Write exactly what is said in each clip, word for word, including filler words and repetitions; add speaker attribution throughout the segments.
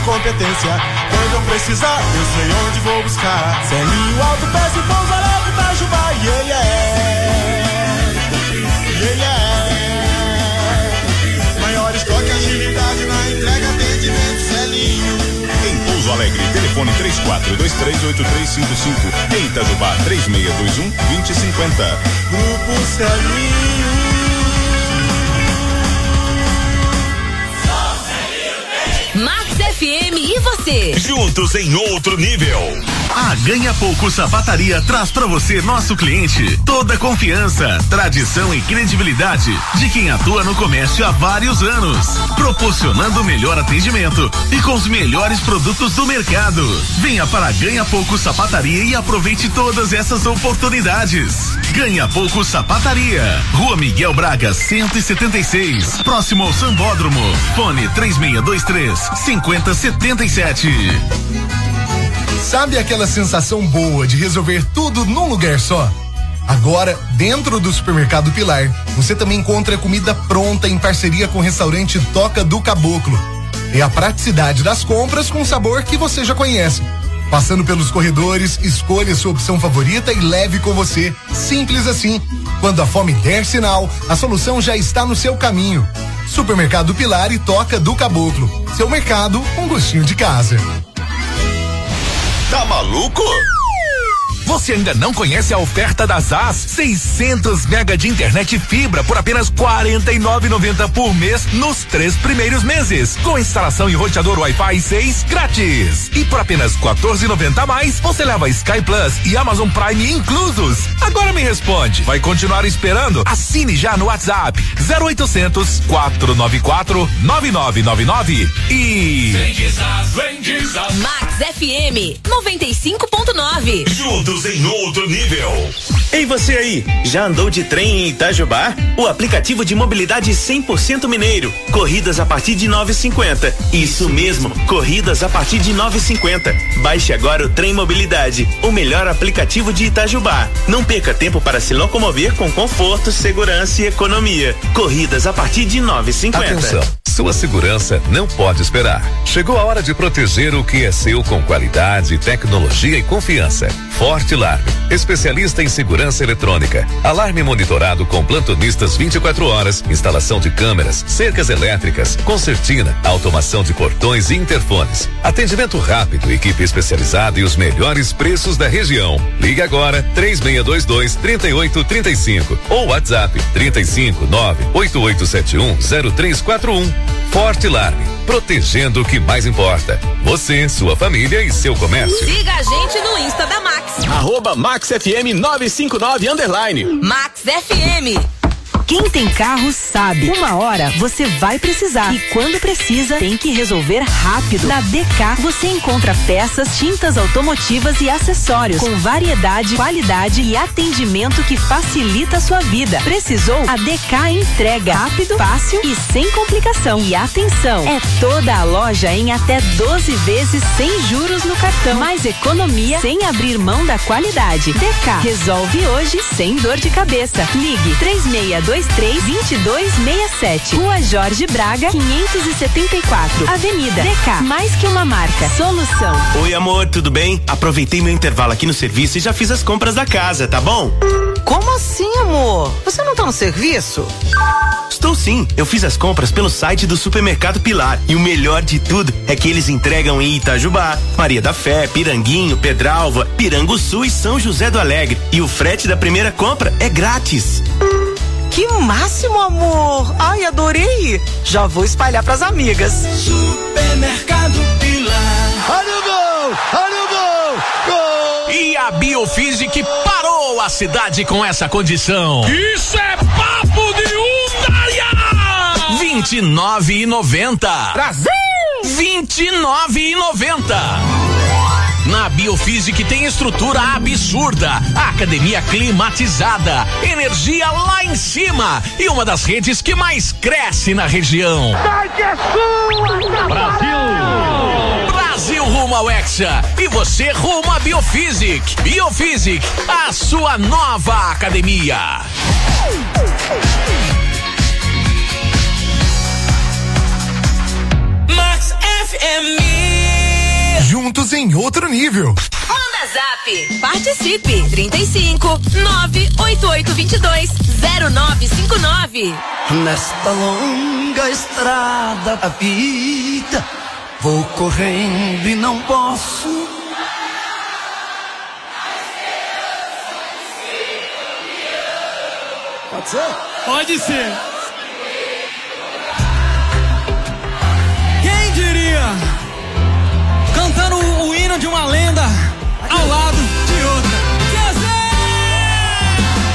Speaker 1: competência. Quando eu precisar, eu sei onde vou buscar. Celinho, Alto Pés e Pouso Alegre, Itajubá, yeah, yeah. Yeah, yeah. Maior estoque, agilidade na entrega, atendimento, Celinho.
Speaker 2: Em Pouso Alegre, telefone três quatro dois três oito três cinco cinco. Em Itajubá, três seis dois um dois zero cinco zero.
Speaker 1: Grupo Celinho.
Speaker 3: Max F M e você.
Speaker 4: Juntos em outro nível.
Speaker 5: A Ganha Pouco Sapataria traz pra você, nosso cliente, toda a confiança, tradição e credibilidade de quem atua no comércio há vários anos, proporcionando o melhor atendimento e com os melhores produtos do mercado. Venha para a Ganha Pouco Sapataria e aproveite todas essas oportunidades. Ganha Pouco Sapataria, Rua Miguel Braga, cento e setenta e seis, próximo ao Sambódromo. Fone três seis dois três, cinco zero sete sete.
Speaker 6: Sabe aquela sensação boa de resolver tudo num lugar só? Agora, dentro do Supermercado Pilar, você também encontra comida pronta em parceria com o restaurante Toca do Caboclo. É a praticidade das compras com sabor que você já conhece. Passando pelos corredores, escolha sua opção favorita e leve com você. Simples assim. Quando a fome der sinal, a solução já está no seu caminho. Supermercado Pilar e Toca do Caboclo. Seu mercado, um gostinho de casa.
Speaker 4: Tá maluco?
Speaker 7: Você ainda não conhece a oferta da Zaz? seiscentos mega de internet fibra por apenas quarenta e nove reais e noventa centavos por mês nos três primeiros meses, com instalação e roteador Wi-Fi seis grátis. E por apenas quatorze reais e noventa centavos a mais, você leva Sky Plus e Amazon Prime inclusos. Agora me responde, vai continuar esperando? Assine já no WhatsApp zero oitocentos, quatrocentos e noventa e quatro, nove nove nove nove e
Speaker 4: Vem de Zaz, vem de Zaz.
Speaker 3: Max F M noventa e cinco ponto nove.
Speaker 4: Juntos em outro nível.
Speaker 8: Ei, você aí, já andou de trem em Itajubá? O aplicativo de mobilidade cem por cento mineiro. Corridas a partir de nove e cinquenta. Isso mesmo, corridas a partir de nove e cinquenta. Baixe agora o Trem Mobilidade, o melhor aplicativo de Itajubá. Não perca tempo para se locomover com conforto, segurança e economia. Corridas a partir de nove e cinquenta.
Speaker 9: Atenção, sua segurança não pode esperar. Chegou a hora de proteger o que é seu com qualidade, tecnologia e confiança. Forte Alarme, especialista em segurança eletrônica. Alarme monitorado com plantonistas vinte e quatro horas, instalação de câmeras, cercas elétricas, concertina, automação de portões e interfones. Atendimento rápido, equipe especializada e os melhores preços da região. Ligue agora três seis dois dois, três oito três cinco ou WhatsApp trinta e cinco, nove oito oito sete um, zero três quatro um. Forte Alarme, protegendo o que mais importa. Você, sua família e seu comércio.
Speaker 3: Siga a gente no Insta da Max.
Speaker 8: Arroba Max F M nove cinco nove underline.
Speaker 3: Max F M.
Speaker 10: Quem tem carro sabe, uma hora você vai precisar e quando precisa tem que resolver rápido. Na D K você encontra peças, tintas automotivas e acessórios com variedade, qualidade e atendimento que facilita a sua vida. Precisou? A D K entrega rápido, fácil e sem complicação. E atenção, é toda a loja em até doze vezes sem juros no cartão. Mais economia sem abrir mão da qualidade. D K resolve hoje sem dor de cabeça. Ligue três seis dois três, vinte e dois sessenta e sete. Rua Jorge Braga, quinhentos e setenta e quatro. Avenida D K, mais que uma marca, solução.
Speaker 8: Oi, amor, tudo bem? Aproveitei meu intervalo aqui no serviço e já fiz as compras da casa, tá bom?
Speaker 11: Como assim, amor? Você não tá no serviço?
Speaker 8: Estou sim, eu fiz as compras pelo site do Supermercado Pilar e o melhor de tudo é que eles entregam em Itajubá, Maria da Fé, Piranguinho, Pedralva, Piranguçu e São José do Alegre. E o frete da primeira compra é grátis.
Speaker 11: Que máximo, amor! Ai, adorei! Já vou espalhar pras amigas.
Speaker 4: Supermercado Pilar.
Speaker 1: Olha o gol! Olha o gol! Gol!
Speaker 7: E a Biofísica parou a cidade com essa condição.
Speaker 4: Isso é papo de Undaia!
Speaker 7: vinte e nove reais e noventa centavos.
Speaker 11: Brasil!
Speaker 7: vinte e nove reais e noventa centavos. Na Biofísica tem estrutura absurda, academia climatizada, energia lá em cima e uma das redes que mais cresce na região. Brasil! Brasil rumo ao Hexa e você rumo à Biofísica. Biofísica, a sua nova academia.
Speaker 4: Max F M.
Speaker 6: eventos em outro nível.
Speaker 3: Manda zap, participe, trinta e cinco, nove oito oito dois dois, zero nove cinco nove.
Speaker 12: Nesta longa estrada da vida, vou correndo e não posso.
Speaker 13: Pode ser? Pode ser. Quem diria? Cantando o, o hino de uma lenda ao lado de outra. Zezé!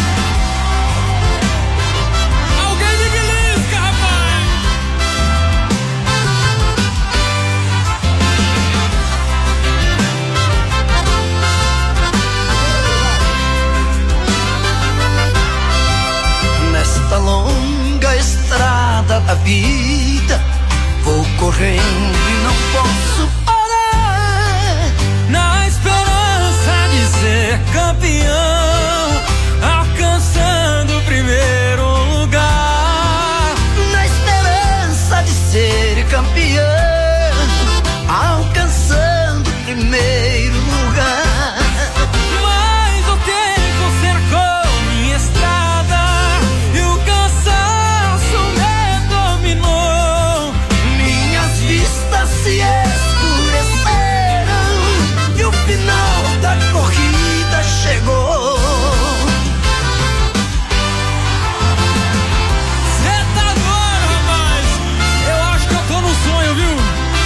Speaker 13: Alguém me belisca, rapaz!
Speaker 12: Nesta longa estrada da vida, vou correndo e não posso parar.
Speaker 13: Na esperança de ser campeão, alcançando o primeiro lugar.
Speaker 12: Na esperança de ser campeão, alcançando o primeiro lugar.
Speaker 13: Mas o tempo cercou minha estrada e o cansaço me dominou.
Speaker 12: Minhas vistas se escureceram e o final da corrida chegou.
Speaker 13: Cê tá doido, rapaz? Eu acho que eu tô num sonho, viu?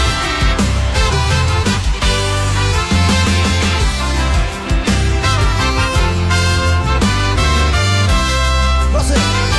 Speaker 12: Você.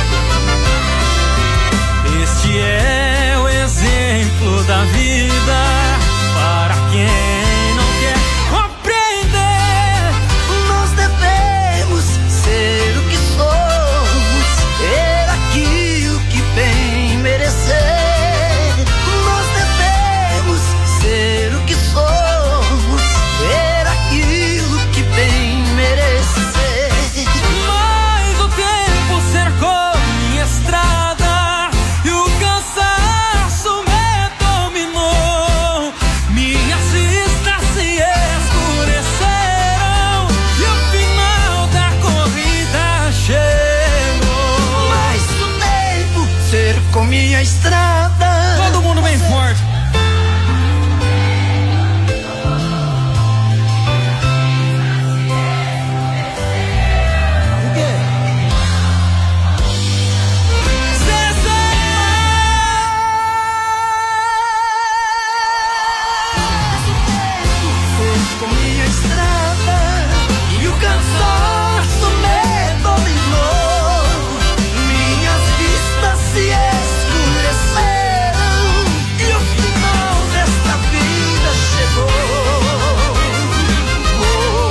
Speaker 13: Este é o exemplo da vida para quem não quer compreender.
Speaker 12: Nós devemos ser o que somos, ter aquilo que bem merecer. Nós devemos ser o que somos, ter aquilo que bem merecer.
Speaker 13: Mas o tempo cercou minha estrada e o cansaço me dominou. Minhas vistas se escureceram e o final da corrida chegou.
Speaker 12: Mas o tempo cercou minha estrada.
Speaker 13: Todo mundo bem forte.
Speaker 12: Com minha estrada e o cansaço me dominou. Minhas vistas se escureceram e o final desta vida chegou. Oh,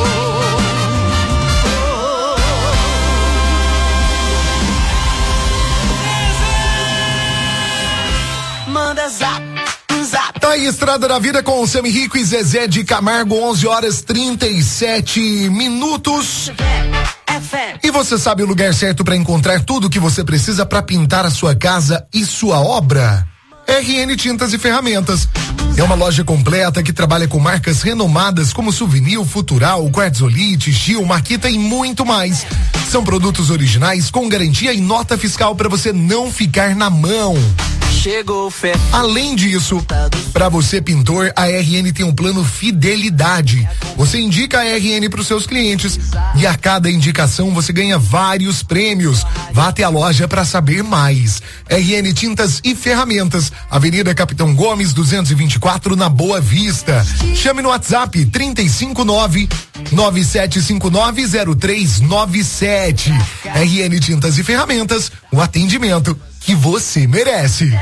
Speaker 12: oh, oh. Manda zap, zap.
Speaker 6: Tá aí, Estrada da Vida com o Sami Rico e Zezé de Camargo, onze horas trinta e sete minutos. E você sabe o lugar certo para encontrar tudo o que você precisa para pintar a sua casa e sua obra? R N Tintas e Ferramentas. É uma loja completa que trabalha com marcas renomadas como Souvenir, Futural, Quartzolite, Gil, Marquita e muito mais. São produtos originais com garantia e nota fiscal para você não ficar na mão.
Speaker 12: Chegou fé.
Speaker 6: Além disso, para você pintor, a R N tem um plano fidelidade. Você indica a R N para os seus clientes e a cada indicação você ganha vários prêmios. Vá até a loja para saber mais. R N Tintas e Ferramentas, Avenida Capitão Gomes duzentos e vinte e quatro, na Boa Vista. Chame no WhatsApp trinta e cinco nove, nove sete cinco nove, zero três nove sete. R N Tintas e Ferramentas, o atendimento que você merece.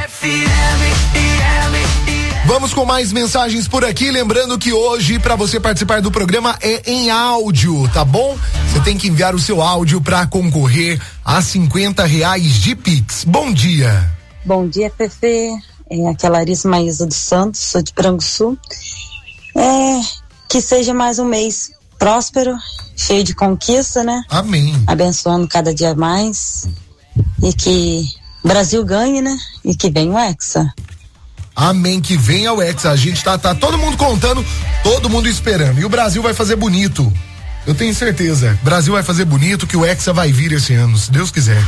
Speaker 6: Vamos com mais mensagens por aqui, lembrando que hoje para você participar do programa é em áudio, tá bom? Você tem que enviar o seu áudio para concorrer a cinquenta reais de Pix. Bom dia.
Speaker 14: Bom dia, Fefe. É aqui é a Larissa Maísa dos Santos, sou de Piranguçu. É, que seja mais um mês próspero, cheio de conquista, né?
Speaker 6: Amém.
Speaker 14: Abençoando cada dia mais e que o Brasil ganhe, né? E que venha o Hexa.
Speaker 6: Amém, que venha o Hexa. A gente tá, tá todo mundo contando, todo mundo esperando. E o Brasil vai fazer bonito. Eu tenho certeza. O Brasil vai fazer bonito, que o Hexa vai vir esse ano, se Deus quiser.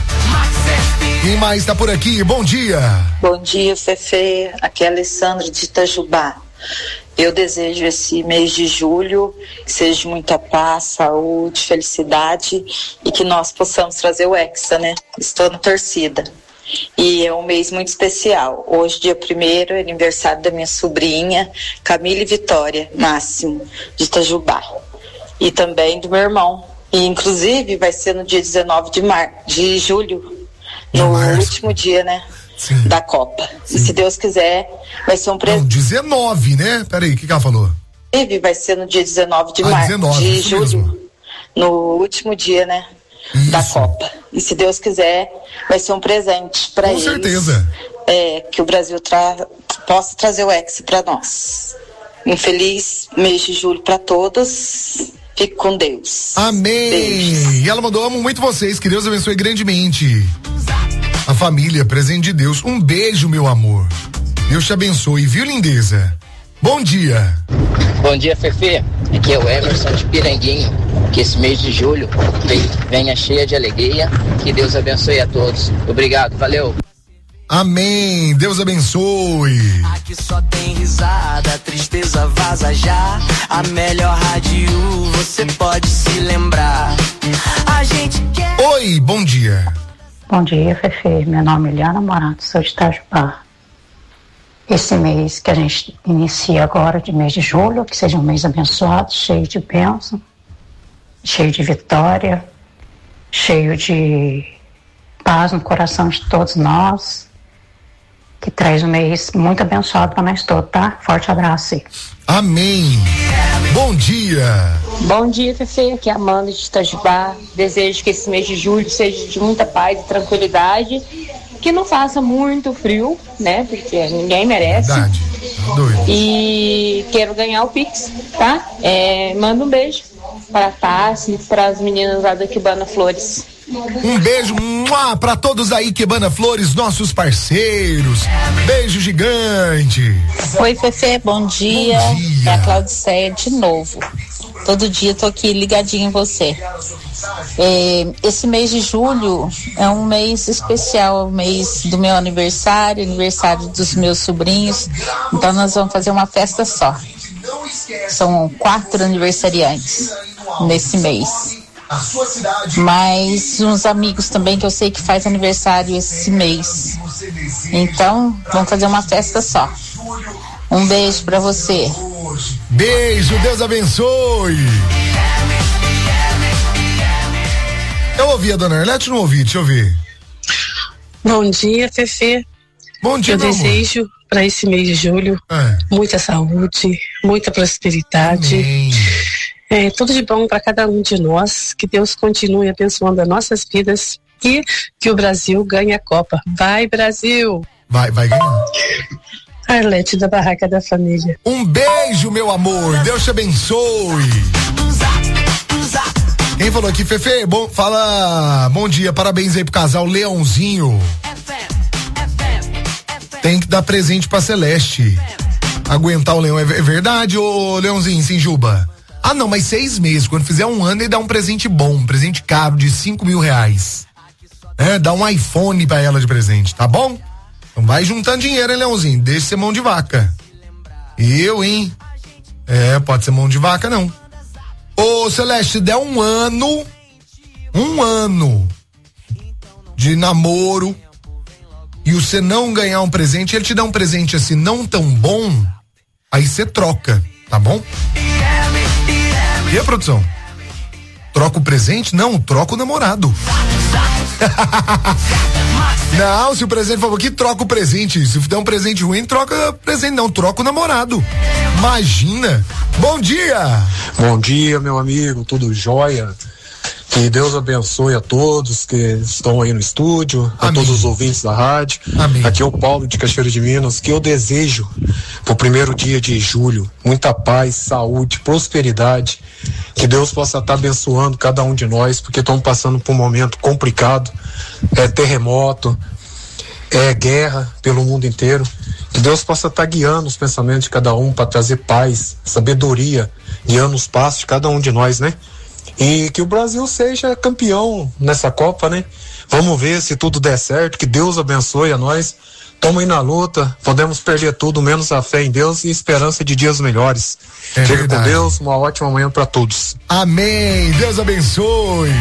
Speaker 6: Quem mais tá por aqui? Bom dia.
Speaker 15: Bom dia, Fefe. Aqui é a Alessandra de Itajubá. Eu desejo esse mês de julho que seja de muita paz, saúde, felicidade e que nós possamos trazer o Hexa, né? Estou na torcida. E é um mês muito especial. Hoje, dia primeiro, é aniversário da minha sobrinha, Camila Vitória Máximo, de Itajubá. E também do meu irmão. E, inclusive, vai ser no dia dezenove de, mar... de julho, no último dia, né? Sim. Da Copa. Sim. E se Deus quiser, vai ser um presente.
Speaker 6: dezenove, né? Peraí, o que, que ela falou?
Speaker 15: Vai ser no dia dezenove de
Speaker 6: ah,
Speaker 15: março,
Speaker 6: dezenove,
Speaker 15: de julho, mesmo. No último dia, né? Isso. Da Copa. E se Deus quiser, vai ser um presente para eles. Com certeza. É, que o Brasil tra... possa trazer o Hexa para nós. Um feliz mês de julho para todos. Fique com Deus.
Speaker 6: Amém. Beijos. E ela mandou: amo muito vocês, que Deus abençoe grandemente a família, presente de Deus. Um beijo, meu amor. Deus te abençoe, viu, lindeza? Bom dia.
Speaker 16: Bom dia, Fefe. Aqui é o Emerson de Piranguinho. Que esse mês de julho venha cheia de alegria. Que Deus abençoe a todos. Obrigado, valeu.
Speaker 6: Amém. Deus abençoe.
Speaker 12: Aqui só tem risada, tristeza vaza já. A melhor rádio você pode se lembrar. A gente quer...
Speaker 6: Oi, bom dia.
Speaker 17: Bom dia, Fefe. Meu nome é Eliana Morato, sou de Itajubá. Esse mês que a gente inicia agora, de mês de julho, que seja um mês abençoado, cheio de bênção, cheio de vitória, cheio de paz no coração de todos nós, que traz um mês muito abençoado para nós todos, tá? Forte abraço aí.
Speaker 6: Amém. Bom dia.
Speaker 18: Bom dia, Fefe. Aqui é a Amanda de Itajubá. Desejo que esse mês de julho seja de muita paz e tranquilidade, que não faça muito frio, né? Porque ninguém merece.
Speaker 6: Verdade. Doido.
Speaker 18: E quero ganhar o Pix, tá? É, manda um beijo para a Tassi e para as meninas lá da Quebana Flores.
Speaker 6: Um beijo para todos aí, Quebana Flores, nossos parceiros. Beijo gigante.
Speaker 19: Oi, Fefe, bom dia. Bom dia. É a Claudiceia de novo. Todo dia tô aqui ligadinho em você. É, esse mês de julho é um mês especial, o mês do meu aniversário, aniversário dos meus sobrinhos. Então nós vamos fazer uma festa só. São quatro aniversariantes nesse mês. Mas uns amigos também que eu sei que faz aniversário esse mês. Então vamos fazer uma festa só. Um beijo pra você.
Speaker 6: Beijo, Deus abençoe. Eu ouvi a dona Arlete, não ouvi, deixa eu ver.
Speaker 20: Bom dia, Fefe.
Speaker 6: Bom dia,
Speaker 20: eu
Speaker 6: meu
Speaker 20: desejo para esse mês de julho
Speaker 6: é.
Speaker 20: muita saúde, muita prosperidade. É, tudo de bom para cada um de nós. Que Deus continue abençoando as nossas vidas e que o Brasil ganhe a Copa. Vai, Brasil!
Speaker 6: Vai, vai ganhar.
Speaker 20: Arlete da Barraca da Família.
Speaker 6: Um beijo, meu amor. Deus te abençoe. Quem falou aqui, Fefe? Bom, fala, bom dia, parabéns aí pro casal Leãozinho. Tem que dar presente pra Celeste. Aguentar o leão, é verdade, ô Leãozinho, Sinjuba? Ah, não, mas seis meses, quando fizer um ano ele dá um presente bom, um presente caro de cinco mil reais. É, dá um iPhone pra ela de presente, tá bom? Então vai juntando dinheiro, hein, Leãozinho, deixa de ser mão de vaca. Eu, hein? É, pode ser mão de vaca, não. Ô, Celeste, se der um ano, um ano de namoro e você não ganhar um presente, ele te dá um presente assim não tão bom, aí você troca, tá bom? E a produção? Troca o presente? Não, troca o namorado. Não, se o presente for aqui, troca o presente. Se der um presente ruim, troca o presente. Não, troca o namorado. Imagina. Bom dia.
Speaker 21: Bom dia, meu amigo, tudo jóia? Que Deus abençoe a todos que estão aí no estúdio, a Amém. Todos os ouvintes da rádio. Amém. Aqui é o Paulo de Cachoeira de Minas, que eu desejo pro primeiro dia de julho muita paz, saúde, prosperidade, que Deus possa estar abençoando cada um de nós, porque estamos passando por um momento complicado, é terremoto, é, guerra pelo mundo inteiro. Que Deus possa estar guiando os pensamentos de cada um para trazer paz, sabedoria, guiando os passos de cada um de nós, né? E que o Brasil seja campeão nessa Copa, né? Vamos ver se tudo der certo, que Deus abençoe a nós. Tamo aí na luta, podemos perder tudo, menos a fé em Deus e esperança de dias melhores. É Fique com Deus, uma ótima manhã para todos.
Speaker 6: Amém, Deus abençoe.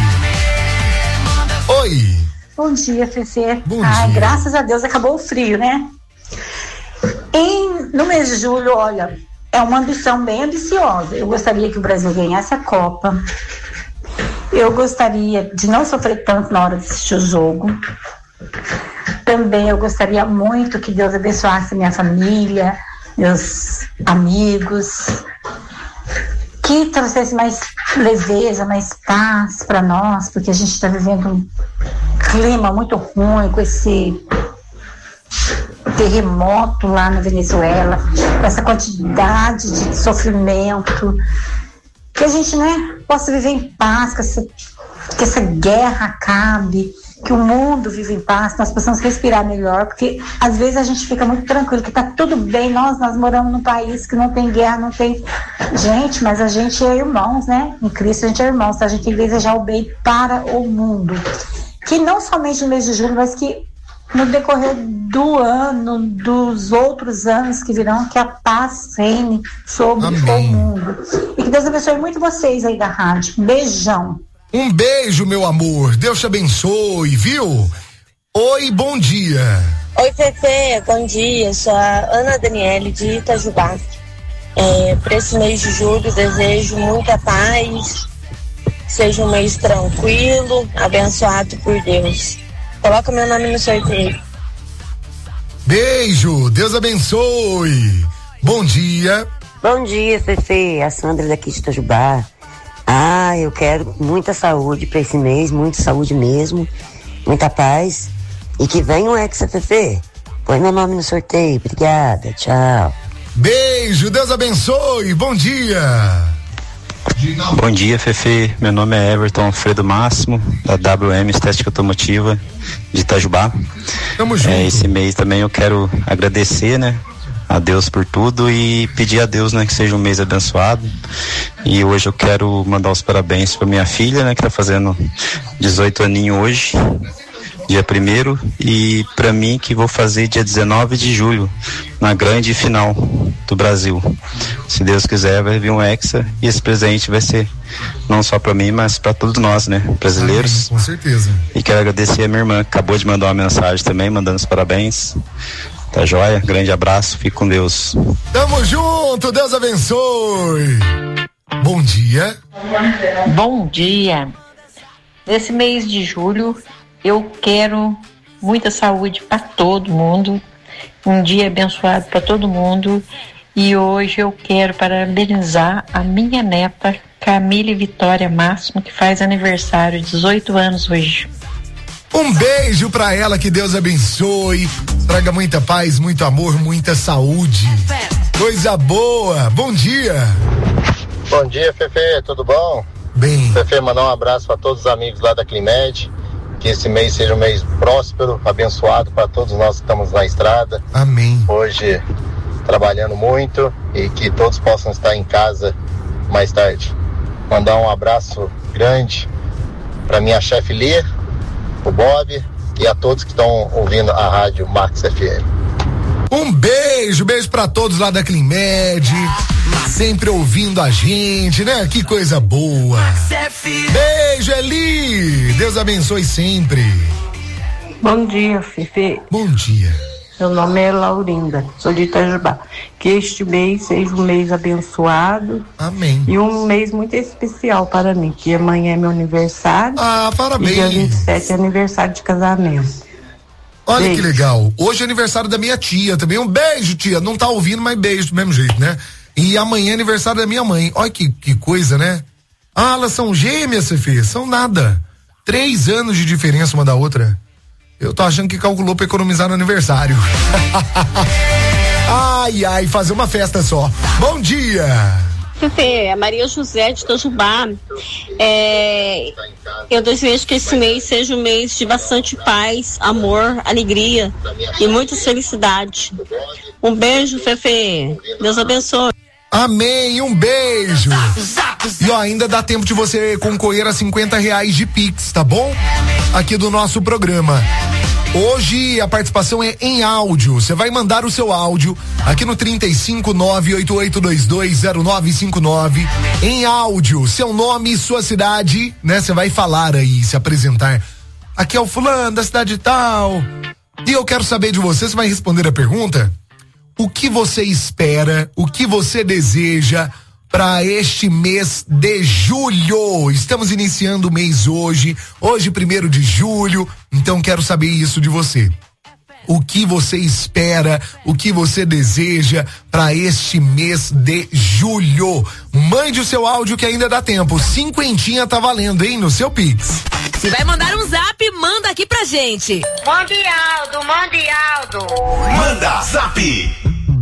Speaker 6: Oi.
Speaker 2: Bom dia, Fefê.
Speaker 6: Bom
Speaker 2: Ai,
Speaker 6: dia.
Speaker 2: graças a Deus acabou o frio, né? Em, no mês de julho, olha, é uma ambição bem ambiciosa. Eu gostaria que o Brasil ganhasse a Copa. Eu gostaria de não sofrer tanto na hora de assistir o jogo. Também eu gostaria muito que Deus abençoasse minha família, meus amigos, que trouxesse mais leveza, mais paz para nós, porque a gente está vivendo um clima muito ruim com esse terremoto lá na Venezuela, com essa quantidade de sofrimento, que a gente, né, possa viver em paz, que essa, que essa guerra acabe, que o mundo vive em paz, nós possamos respirar melhor, porque às vezes a gente fica muito tranquilo, que tá tudo bem, nós, nós moramos num país que não tem guerra, não tem gente, mas a gente é irmãos, né? Em Cristo a gente é irmãos, então a gente tem que desejar o bem para o mundo. Que não somente no mês de julho, mas que no decorrer do ano, dos outros anos que virão, que a paz reine sobre Amém. O mundo. E que Deus abençoe muito vocês aí da rádio. Um beijão.
Speaker 6: Um beijo, meu amor. Deus te abençoe, viu? Oi, bom dia.
Speaker 22: Oi, Fefe, bom dia. Sou a Ana Daniele de Itajubá. É, para esse mês de julho, desejo muita paz, seja um mês tranquilo, abençoado por Deus. Coloca meu nome no sorteio.
Speaker 6: Beijo, Deus abençoe. Bom dia.
Speaker 23: Bom dia, Fefe. A Sandra daqui de Itajubá. Ah, eu quero muita saúde para esse mês, muita saúde mesmo, muita paz e que venha um Hexa, Fefe. Põe meu nome no sorteio, obrigada, tchau.
Speaker 6: Beijo, Deus abençoe, bom dia.
Speaker 24: Bom dia, Fefe, meu nome é Everton Alfredo Máximo, da W M Estética Automotiva de Itajubá.
Speaker 6: Tamo junto.
Speaker 24: É, esse mês também eu quero agradecer, né? A Deus por tudo e pedir a Deus, né, que seja um mês abençoado. E hoje eu quero mandar os parabéns para minha filha, né, que tá fazendo dezoito aninhos hoje, dia primeiro, e para mim que vou fazer dia dezenove de julho, na grande final do Brasil. Se Deus quiser, vai vir um Hexa e esse presente vai ser não só para mim, mas para todos nós, né, brasileiros.
Speaker 6: Amém, com certeza.
Speaker 24: E quero agradecer a minha irmã, que acabou de mandar uma mensagem também, mandando os parabéns. Tá joia? Grande abraço, fique com Deus.
Speaker 6: Tamo junto, Deus abençoe. Bom dia.
Speaker 25: Bom dia. Nesse mês de julho, eu quero muita saúde para todo mundo, um dia abençoado para todo mundo. E hoje eu quero parabenizar a minha neta, Camille Vitória Máximo, que faz aniversário, dezoito anos hoje.
Speaker 6: Um beijo pra ela, que Deus abençoe, traga muita paz, muito amor, muita saúde, coisa boa. Bom dia.
Speaker 26: Bom dia, Fefe, tudo bom?
Speaker 6: Bem.
Speaker 26: Fefe, mandar um abraço para todos os amigos lá da Climed, que esse mês seja um mês próspero, abençoado para todos nós que estamos na estrada.
Speaker 6: Amém.
Speaker 26: Hoje trabalhando muito e que todos possam estar em casa mais tarde. Mandar um abraço grande para minha chefe Lia, o Bob e a todos que estão ouvindo a rádio Max F M.
Speaker 6: Um beijo, beijo pra todos lá da Climed, sempre ouvindo a gente, né? Que coisa boa. Beijo, Eli, Deus abençoe sempre.
Speaker 27: Bom dia, Fefe.
Speaker 6: Bom dia.
Speaker 27: Meu nome é Laurinda, sou de Itajubá. Que este mês seja um mês abençoado.
Speaker 6: Amém.
Speaker 27: E um mês muito especial para mim, que amanhã é meu aniversário.
Speaker 6: Ah, parabéns.
Speaker 27: E dia vinte e sete é aniversário de casamento.
Speaker 6: Olha
Speaker 27: beijo.
Speaker 6: Que legal. Hoje é aniversário da minha tia também. Um beijo, tia. Não tá ouvindo, mas beijo do mesmo jeito, né? E amanhã é aniversário da minha mãe. Olha que, que coisa, né? Ah, elas são gêmeas, Fefê. São nada. Três anos de diferença uma da outra. Eu tô achando que calculou pra economizar no aniversário. Ai, ai, fazer uma festa só. Bom dia.
Speaker 1: Fefe, é Maria José de Itajubá. É, eu desejo que esse mês seja um mês de bastante paz, amor, alegria e muita felicidade. Um beijo, Fefe. Deus abençoe.
Speaker 6: Amém, um beijo. E ó, ainda dá tempo de você concorrer a cinquenta reais de Pix, tá bom? Aqui do nosso programa. Hoje a participação é em áudio. Você vai mandar o seu áudio aqui no trinta e cinco, nove oito oito dois dois zero nove cinco nove. Em áudio, seu nome e sua cidade, né? Você vai falar aí, se apresentar. Aqui é o fulano da cidade tal. E eu quero saber de você, você vai responder a pergunta? O que você espera, o que você deseja para este mês de julho? Estamos iniciando o mês hoje, hoje primeiro de julho, então quero saber isso de você. O que você espera, o que você deseja para este mês de julho? Mande o seu áudio que ainda dá tempo. Cinquentinha tá valendo, hein, no seu Pix.
Speaker 3: Se vai mandar um zap, manda aqui pra gente.
Speaker 5: Mande Aldo, mande Aldo.
Speaker 4: Manda zap.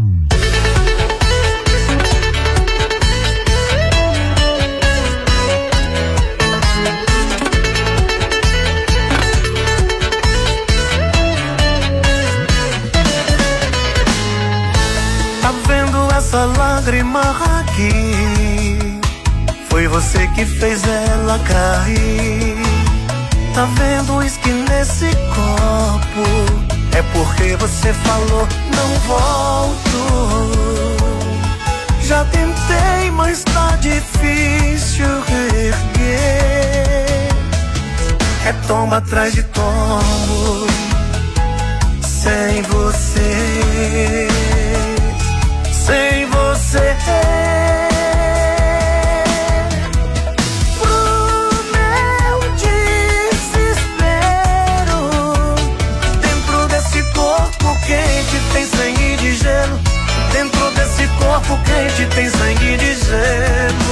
Speaker 7: Tá vendo essa lágrima aqui? Foi você que fez ela cair. Tá vendo o uísque nesse copo? É porque você falou não volto. Já tentei, mas tá difícil reerguer. É tombo atrás de tombo sem você. Sem você. Pro meu desespero, dentro desse corpo quente tem sangue de gelo. Dentro desse corpo quente tem sangue de gelo.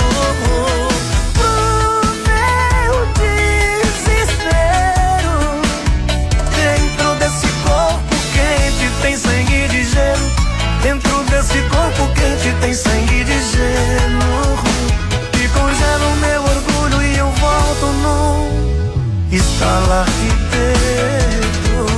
Speaker 7: Pro meu desespero, dentro desse corpo quente tem sangue de gelo. Dentro desse corpo quente tem sangue de gelo. Que congela o meu orgulho e eu volto num estalar de dedo.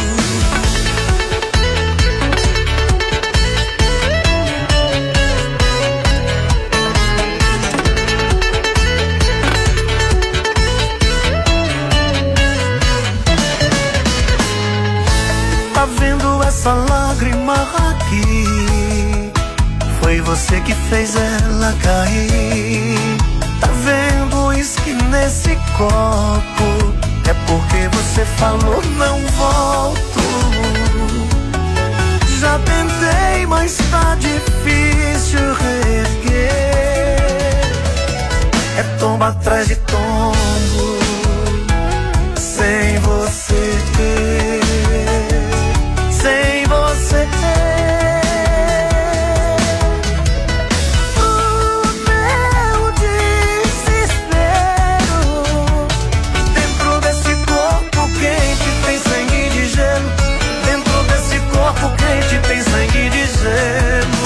Speaker 7: Tá vendo essa lágrima aqui? Foi você que fez ela cair. Tá vendo o uísque nesse copo? É porque você falou não volto. Já tentei, mas tá difícil reerguer. É tombo atrás de tombo sem você. Sem você. O meu desespero, dentro desse corpo quente tem sangue de gelo. Dentro desse corpo quente tem sangue de gelo.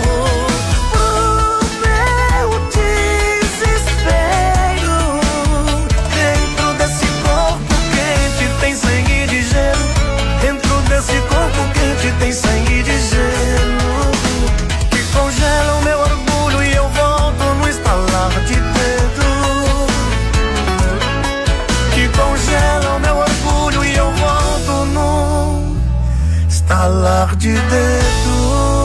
Speaker 7: O meu desespero, dentro desse corpo quente tem sangue de gelo. Dentro desse corpo quente tem sangue de gelo. Que congela o meu orgulho e eu volto no estalar de dedo. Que congela o meu orgulho e eu volto no estalar de dedo.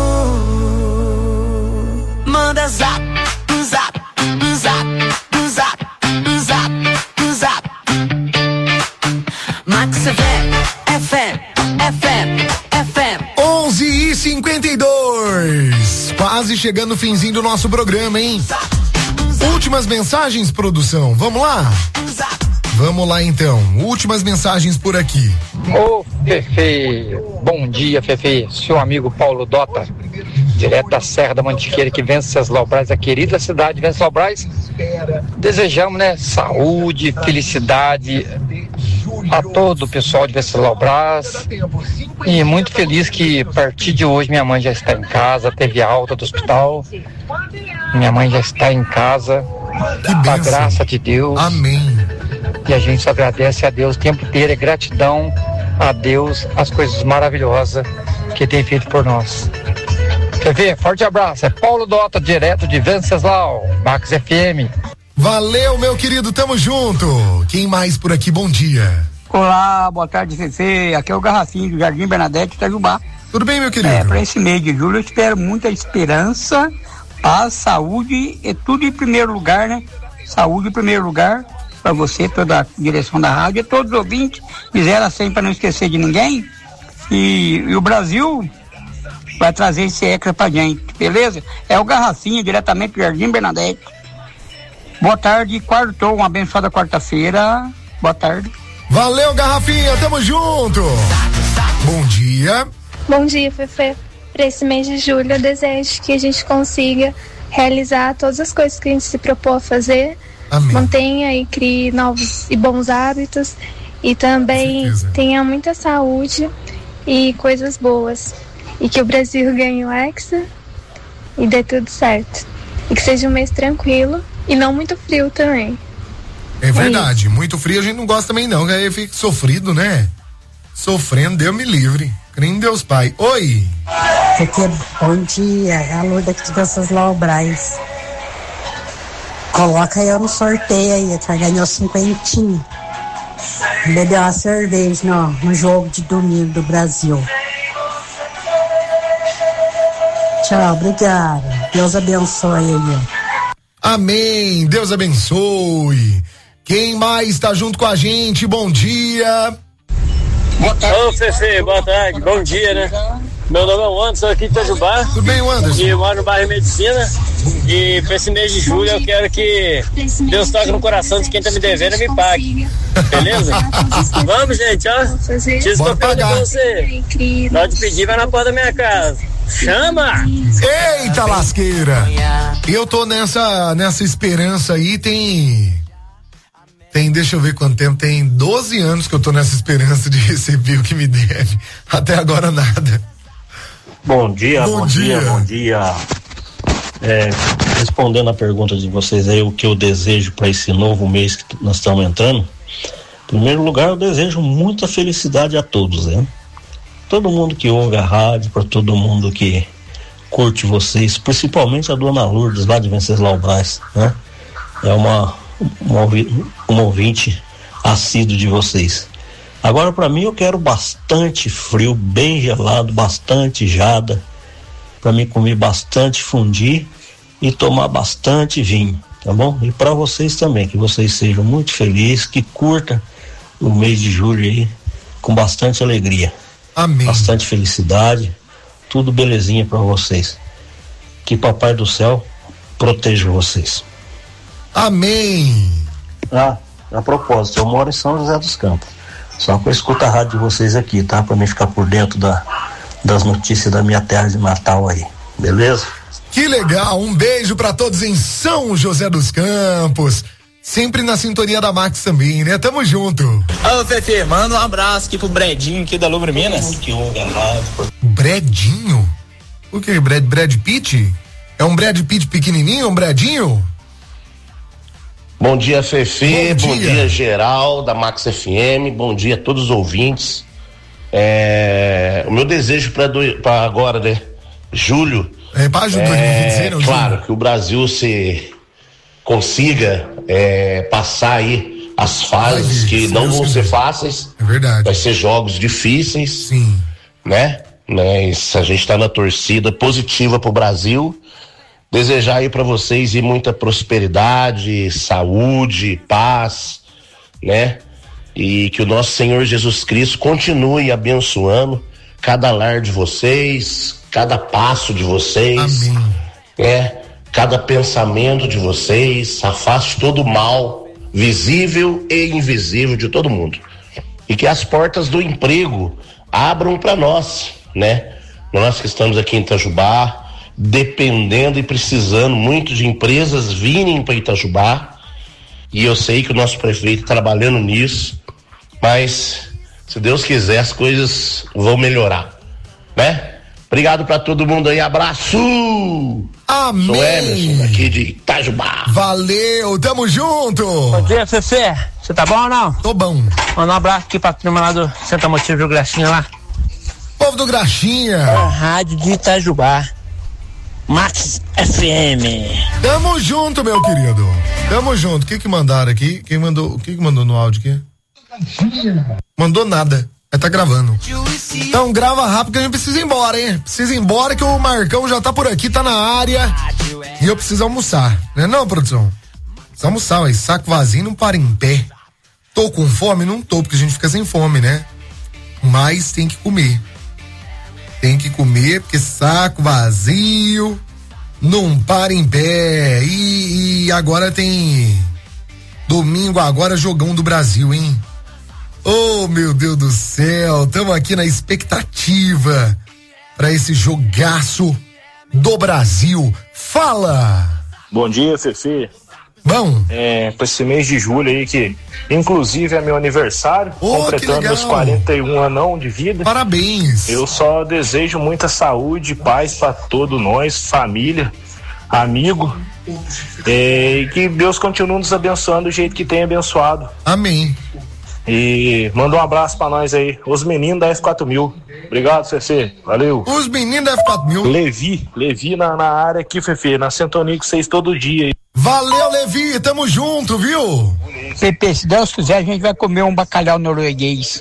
Speaker 12: Manda zap, zap, zap, zap, zap, zap. Max F M, F M, F M.
Speaker 6: onze e cinquenta e dois. Quase chegando no finzinho do nosso programa, hein? Últimas mensagens, produção. Vamos lá? Vamos lá então. Últimas mensagens por aqui.
Speaker 8: Ô, Fefe, bom dia, Fefe. Seu amigo Paulo Dota, direto da Serra da Mantiqueira, que Venceslau Braz, a querida cidade de Venceslau Braz. Desejamos, né, saúde, felicidade, a todo o pessoal de Venceslau Braz e muito feliz que a partir de hoje minha mãe já está em casa, teve alta do hospital, minha mãe já está em casa, a graça de Deus.
Speaker 6: Amém.
Speaker 8: E a gente só agradece a Deus o tempo inteiro, é gratidão a Deus, as coisas maravilhosas que tem feito por nós. T V, forte abraço, é Paulo Dota, direto de Venceslau, Max F M.
Speaker 6: Valeu, meu querido, tamo junto. Quem mais por aqui? Bom dia.
Speaker 9: Olá, boa tarde, Fefe. Aqui é o Garrafinho do Jardim Bernadette, Itajubá.
Speaker 6: Tudo bem, meu querido?
Speaker 9: É, para esse mês de julho eu espero muita esperança, paz, saúde e tudo em primeiro lugar, né? Saúde em primeiro lugar para você, toda a direção da rádio e todos os ouvintes, de zero a cem para não esquecer de ninguém. E, e o Brasil vai trazer esse extra pra gente, beleza? É o Garrafinho, diretamente do Jardim Bernadette. Boa tarde, quartou, uma abençoada quarta-feira. Boa tarde.
Speaker 6: Valeu, Garrafinha, tamo junto. Bom dia.
Speaker 10: Bom dia, Fefe. Para esse mês de julho, eu desejo que a gente consiga realizar todas as coisas que a gente se propôs a fazer. Amém. Mantenha e crie novos e bons hábitos. E também tenha muita saúde e coisas boas. E que o Brasil ganhe o Hexa e dê tudo certo. E que seja um mês tranquilo e não muito frio também.
Speaker 6: É verdade, é muito frio a gente não gosta também não, que aí fica sofrido, né? Sofrendo, Deus me livre. Crê em Deus Pai. Oi!
Speaker 11: Aqui é bom dia, é a Lourdes aqui de Venceslau Braz. Coloca eu no sorteio aí, que ganhou cinquentinho. Bebeu uma cerveja no, no jogo de domingo do Brasil. Tchau, obrigada. Deus abençoe aí.
Speaker 6: Amém, Deus abençoe. Quem mais está junto com a gente? Bom dia.
Speaker 13: Boa tarde. Ô, Fefe, boa tarde, bom dia, né? Meu nome é o Anderson, aqui de Itajubá.
Speaker 6: Tudo bem, Anderson?
Speaker 13: E eu moro no bairro Medicina. E para esse mês de julho eu quero que Deus toque no coração de quem tá me devendo e me pague. Beleza? Vamos, gente, ó. Te estou de você. Na hora de pedir, vai na porta da minha casa. Chama!
Speaker 6: Eita lasqueira! Eu tô nessa, nessa esperança aí, tem. Tem, deixa eu ver quanto tempo, tem doze anos que eu tô nessa esperança de receber o que me deve. Até agora nada.
Speaker 14: Bom dia, bom, bom dia. dia, bom dia. É, respondendo a pergunta de vocês aí, o que eu desejo para esse novo mês que nós estamos entrando. Em primeiro lugar, eu desejo muita felicidade a todos, né? Todo mundo que ouve a rádio, para todo mundo que curte vocês, principalmente a dona Lourdes lá de Venceslau Braz, né? É uma, uma, uma ouvinte assíduo de vocês. Agora, para mim, eu quero bastante frio, bem gelado, bastante jada, para mim comer bastante fundi e tomar bastante vinho, tá bom? E para vocês também, que vocês sejam muito felizes, que curtam o mês de julho aí com bastante alegria.
Speaker 6: Amém.
Speaker 14: Bastante felicidade, tudo belezinha para vocês. Que Papai do Céu proteja vocês.
Speaker 6: Amém.
Speaker 14: Ah, a propósito, eu moro em São José dos Campos. Só que eu escuto a rádio de vocês aqui, tá? Para mim ficar por dentro da, das notícias da minha terra de Natal aí, beleza?
Speaker 6: Que legal, um beijo para todos em São José dos Campos. Sempre na sintonia da Max também, né? Tamo junto.
Speaker 15: Ô, Fefe, manda um abraço aqui pro Bredinho aqui da Lubre Minas.
Speaker 6: Bredinho? O que? Brad, Brad Pitt? É um Brad Pitt pequenininho, um Bredinho?
Speaker 16: Bom dia, Fefe.
Speaker 6: Bom dia,
Speaker 16: bom dia geral da Max F M. Bom dia a todos os ouvintes. É, o meu desejo para agora, né? Julho.
Speaker 6: É, para julho,
Speaker 16: é,
Speaker 6: dois mil e vinte e seis,
Speaker 16: claro,
Speaker 6: julho.
Speaker 16: que o Brasil se consiga é, passar aí as fases Ai, que não vão ser fáceis.
Speaker 6: É verdade.
Speaker 16: Vai ser jogos difíceis.
Speaker 6: Sim.
Speaker 16: Né? Mas a gente tá na torcida positiva pro Brasil. Desejar aí para vocês e muita prosperidade, saúde, paz, né? E que o nosso Senhor Jesus Cristo continue abençoando cada lar de vocês, cada passo de vocês.
Speaker 6: Amém.
Speaker 16: É, cada pensamento de vocês, afaste todo o mal, visível e invisível de todo mundo. E que as portas do emprego abram para nós, né? Nós que estamos aqui em Itajubá, dependendo e precisando muito de empresas virem para Itajubá, e eu sei que o nosso prefeito trabalhando nisso, mas se Deus quiser as coisas vão melhorar, né? Obrigado pra todo mundo aí, abraço!
Speaker 6: Amém!
Speaker 16: Sou Emerson, aqui de Itajubá.
Speaker 6: Valeu, tamo junto!
Speaker 15: Bom dia, Fefe. Você tá bom ou não?
Speaker 6: Tô bom.
Speaker 15: Manda um abraço aqui pra turma lá do Santa Motivo do Graxinha lá.
Speaker 6: Povo do Graxinha.
Speaker 15: É, rádio de Itajubá. Max F M.
Speaker 6: Tamo junto, meu querido. Tamo junto. O que que mandaram aqui? Quem mandou? O que que mandou no áudio aqui? Mandou nada. Mas tá gravando. Então grava rápido que a gente precisa ir embora, hein? Precisa ir embora que o Marcão já tá por aqui, tá na área. E eu preciso almoçar. Né não, produção? Precisa almoçar, mas saco vazio não para em pé. Tô com fome? Não tô, porque a gente fica sem fome, né? Mas tem que comer. Tem que comer, porque saco vazio não para em pé. E, e agora tem domingo agora, jogão do Brasil, hein? Oh, meu Deus do céu, estamos aqui na expectativa para esse jogaço do Brasil. Fala!
Speaker 14: Bom dia, Fefe.
Speaker 6: Bom.
Speaker 14: É, para esse mês de julho aí, que inclusive é meu aniversário,
Speaker 6: oh,
Speaker 14: completando os quarenta e um anão de vida.
Speaker 6: Parabéns!
Speaker 14: Eu só desejo muita saúde e paz para todos nós, família, amigo, é, e que Deus continue nos abençoando do jeito que tem abençoado.
Speaker 6: Amém.
Speaker 14: E manda um abraço pra nós aí, os meninos da F quatro mil. Obrigado, Fefe. Valeu.
Speaker 6: Os meninos da F quatro mil.
Speaker 14: Levi, Levi na, na área aqui, Fefe, na sintonia com vocês todo dia.
Speaker 6: Valeu, Levi, tamo junto, viu?
Speaker 9: Pepe, se Deus quiser, a gente vai comer um bacalhau norueguês.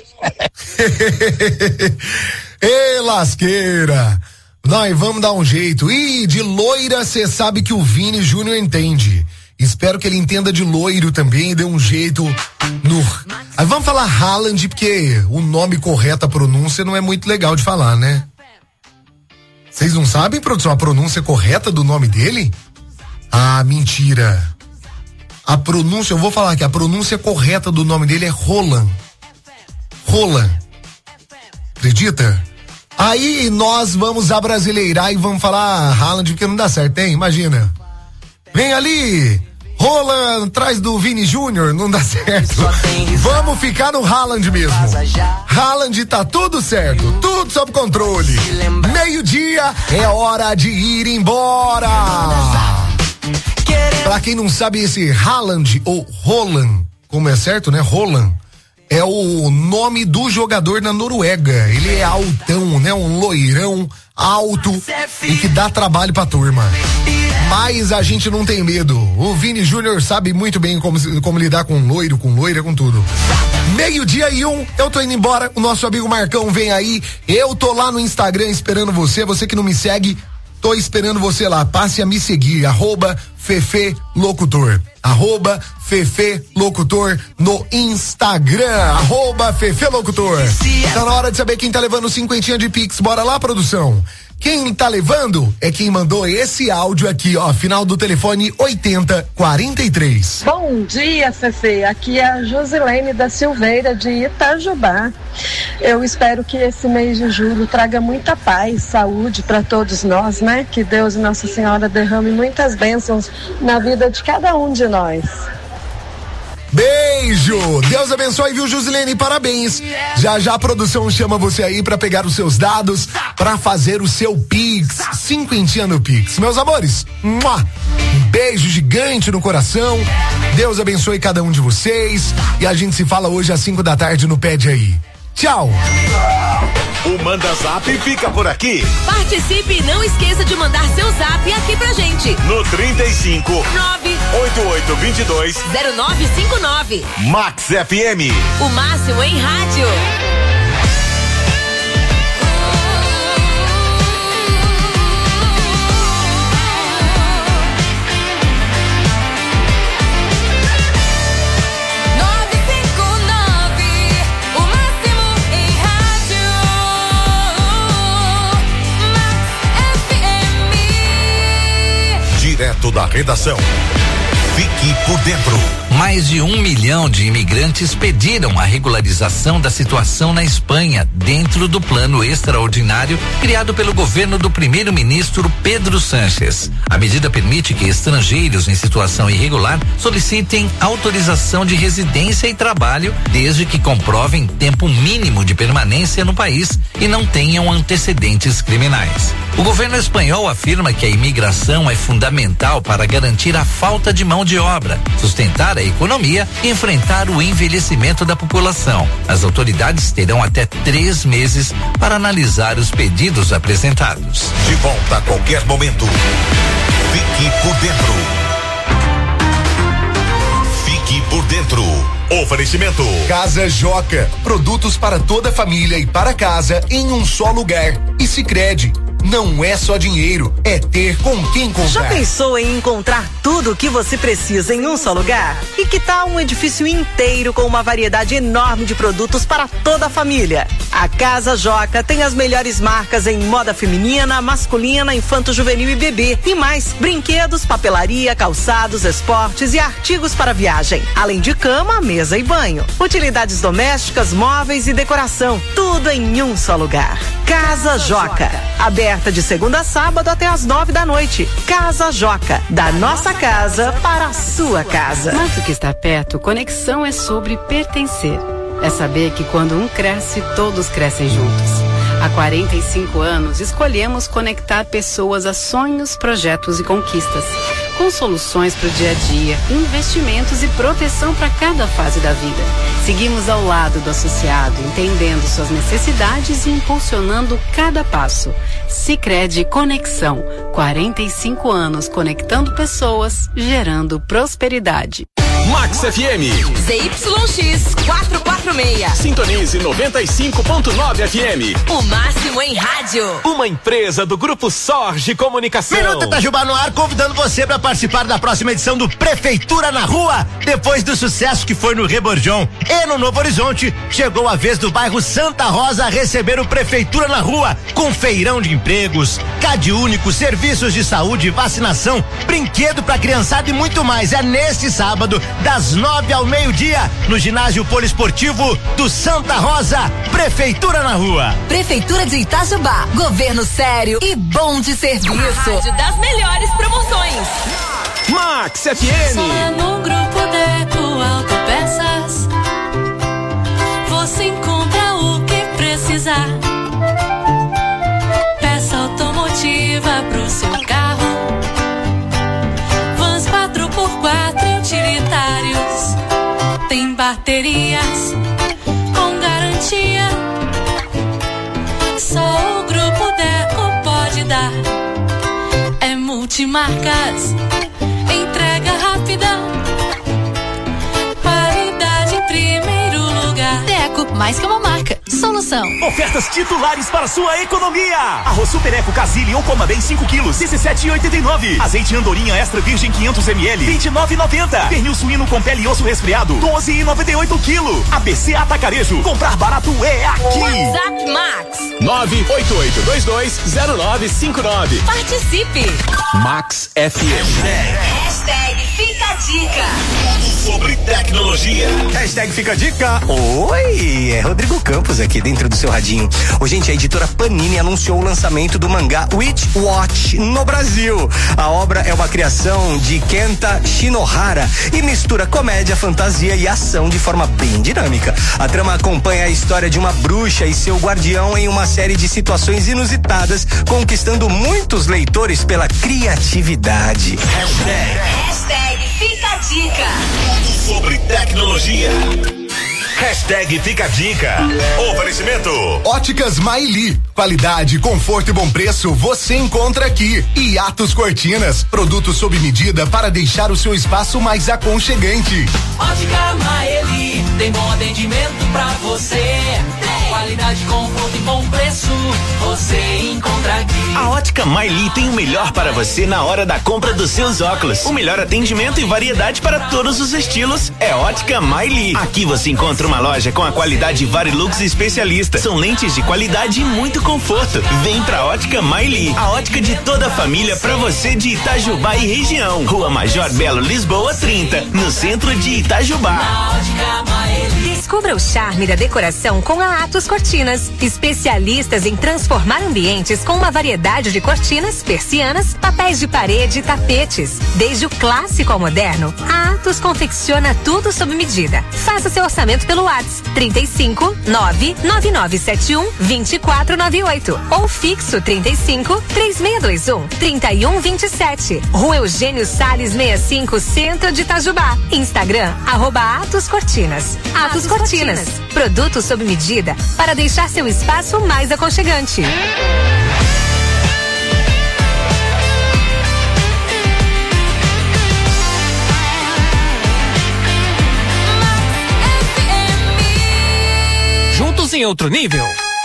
Speaker 6: Ê, lasqueira. Nós vamos dar um jeito. Ih, de loira, cê sabe que o Vini Júnior entende. Espero que ele entenda de loiro também e dê um jeito no... Aí vamos falar Haaland, porque o nome correto, a pronúncia não é muito legal de falar, né? Vocês não sabem, produção, a pronúncia correta do nome dele? Ah, mentira. A pronúncia, eu vou falar aqui, a pronúncia correta do nome dele é Roland. Roland. Acredita? Aí nós vamos abrasileirar e vamos falar Haaland, porque não dá certo, hein? Imagina. Vem ali, Roland atrás do Vini Júnior, não dá certo. Vamos ficar no Haaland mesmo. Haaland tá tudo certo, tudo sob controle. Meio-dia é hora de ir embora. Pra quem não sabe, esse Haaland ou Roland, como é certo, né? Roland é o nome do jogador na Noruega. Ele é altão, né? Um loirão alto e que dá trabalho pra turma. Mas a gente não tem medo. O Vini Júnior sabe muito bem como, como lidar com loiro, com loira, com tudo. Meio-dia e um, eu tô indo embora. O nosso amigo Marcão vem aí. Eu tô lá no Instagram esperando você. Você que não me segue, tô esperando você lá. Passe a me seguir. Arroba Fefe Locutor. Arroba Fefe Locutor no Instagram. Arroba Fefe Locutor. Tá na hora de saber quem tá levando cinquentinha de Pix. Bora lá, produção. Quem tá levando é quem mandou esse áudio aqui, ó, final do telefone oitenta quarenta e três.
Speaker 2: Bom dia, Fefe. Aqui é a Josilene da Silveira de Itajubá. Eu espero que esse mês de julho traga muita paz, saúde para todos nós, né? Que Deus e Nossa Senhora derrame muitas bênçãos na vida de cada um de nós.
Speaker 6: Beijo! Deus abençoe, viu, Josilene? Parabéns! Já já a produção chama você aí pra pegar os seus dados pra fazer o seu Pix. Cinquentinha no Pix. Meus amores, um beijo gigante no coração. Deus abençoe cada um de vocês. E a gente se fala hoje às cinco da tarde no Pede Aí. Tchau!
Speaker 4: O Manda Zap fica por aqui.
Speaker 3: Participe e não esqueça de mandar seu zap aqui pra gente.
Speaker 4: No trinta e cinco,
Speaker 3: nove
Speaker 4: oito oito dois dois,
Speaker 3: zero nove cinco nove.
Speaker 4: Max F M.
Speaker 3: O máximo em rádio.
Speaker 4: Direto da redação. Fique por dentro.
Speaker 17: Mais de um milhão de imigrantes pediram a regularização da situação na Espanha, dentro do plano extraordinário criado pelo governo do primeiro-ministro Pedro Sánchez. A medida permite que estrangeiros em situação irregular solicitem autorização de residência e trabalho, desde que comprovem tempo mínimo de permanência no país e não tenham antecedentes criminais. O governo espanhol afirma que a imigração é fundamental para garantir a falta de mão de obra, sustentar a economia e enfrentar o envelhecimento da população. As autoridades terão até três meses para analisar os pedidos apresentados.
Speaker 4: De volta a qualquer momento. Fique por dentro. Fique por dentro. Oferecimento.
Speaker 6: Casa Joca. Produtos para toda a família e para casa em um só lugar. E Sicredi. Não é só dinheiro, é ter com quem comprar.
Speaker 18: Já pensou em encontrar tudo o que você precisa em um só lugar? E que tal um edifício inteiro com uma variedade enorme de produtos para toda a família? A Casa Joca tem as melhores marcas em moda feminina, masculina, infanto-juvenil e bebê. E mais, brinquedos, papelaria, calçados, esportes e artigos para viagem. Além de cama, mesa e banho. Utilidades domésticas, móveis e decoração. Tudo em um só lugar. Casa Joca. Aberta de segunda a sábado até às nove da noite. Casa Joca. Da nossa casa para a sua casa.
Speaker 19: Mais do que estar perto, conexão é sobre pertencer. É saber que quando um cresce, todos crescem juntos. Há quarenta e cinco anos, escolhemos conectar pessoas a sonhos, projetos e conquistas. Com soluções para o dia a dia, investimentos e proteção para cada fase da vida. Seguimos ao lado do associado, entendendo suas necessidades e impulsionando cada passo. Sicredi Conexão. quarenta e cinco anos conectando pessoas, gerando prosperidade.
Speaker 20: Max F M.
Speaker 3: Z Y X quatrocentos e quarenta e seis.
Speaker 20: Sintonize noventa e cinco ponto nove F M.
Speaker 3: O máximo em rádio.
Speaker 20: Uma empresa do Grupo Sorge Comunicação.
Speaker 21: Minuto Itajubá no ar, convidando você para participar da próxima edição do Prefeitura na Rua. Depois do sucesso que foi no Reborjão e no Novo Horizonte, chegou a vez do bairro Santa Rosa a receber o Prefeitura na Rua, com feirão de empregos, Cade Único, serviços de saúde, vacinação, brinquedo para criançada e muito mais. É neste sábado, das nove ao meio-dia, no ginásio poliesportivo do Santa Rosa. Prefeitura na Rua.
Speaker 3: Prefeitura de Itajubá. Governo sério e bom de serviço. A rádio das melhores promoções.
Speaker 20: Max F M.
Speaker 22: Só é no Grupo Deco Autopeças você encontra o que precisar. Peça automotiva pro seu carro. Vans quatro por quatro utilitários. Tem baterias com garantia. Só o Grupo Deco pode dar. É multimarcas, entrega rápida, qualidade em primeiro lugar.
Speaker 3: Deco, mais que uma marca, solução.
Speaker 20: Ofertas titulares para sua economia. Arroz Super Eco Casile ou Coma Bem cinco quilos, dezessete e oitenta e nove. Azeite Andorinha Extra Virgem quinhentos mililitros, vinte e nove e noventa. Pernil suíno com pele e osso resfriado, doze e noventa e oito o quilo. A B C Atacarejo, comprar barato é aqui.
Speaker 3: WhatsApp Max
Speaker 20: nove oito oito dois dois zero nove cinco nove.
Speaker 3: Participe.
Speaker 20: Max F M.
Speaker 3: Hashtag Fica a Dica.
Speaker 4: Sobre tecnologia.
Speaker 21: Hashtag Fica a Dica. Oi, é Rodrigo Campos aqui dentro do seu radinho. Ô, gente, a editora Panini anunciou o lançamento do mangá Witch Watch no Brasil. A obra é uma criação de Kenta Shinohara e mistura comédia, fantasia e ação de forma bem dinâmica. A trama acompanha a história de uma bruxa e seu guardião em uma série de situações inusitadas, conquistando muitos leitores pela criatividade.
Speaker 4: Hashtag,
Speaker 3: Hashtag Fica a Dica.
Speaker 4: Sobre tecnologia. Hashtag Fica a Dica. Oferecimento.
Speaker 6: Óticas Maili. Qualidade, conforto e bom preço você encontra aqui. E Atos Cortinas. Produtos sob medida para deixar o seu espaço mais aconchegante.
Speaker 7: Ótica Maeli. Tem bom atendimento pra você.
Speaker 12: Qualidade, conforto e bom preço, você encontra aqui.
Speaker 20: A Ótica Maili tem o melhor para você na hora da compra dos seus óculos. O melhor atendimento e variedade para todos os estilos é Ótica Maili. Aqui você encontra uma loja com a qualidade Varilux especialista. São lentes de qualidade e muito conforto. Vem pra Ótica Maili, a ótica de toda a família para você de Itajubá e região. Rua Major Belo, Lisboa trinta, no centro de Itajubá.
Speaker 3: Descubra o charme da decoração com a Atos Cortinas, especialistas em transformar ambientes com uma variedade de cortinas, persianas, papéis de parede e tapetes. Desde o clássico ao moderno, a Atos confecciona tudo sob medida. Faça seu orçamento pelo WhatsApp trinta e cinco, nove nove nove sete um, dois quatro nove oito ou fixo trinta e cinco, três seis dois um, três um dois sete. Rua Eugênio Salles sessenta e cinco, centro de Itajubá. Instagram, arroba Atos Cortinas. Atos Cortinas, produtos sob medida para deixar seu espaço mais aconchegante.
Speaker 1: Juntos em outro nível.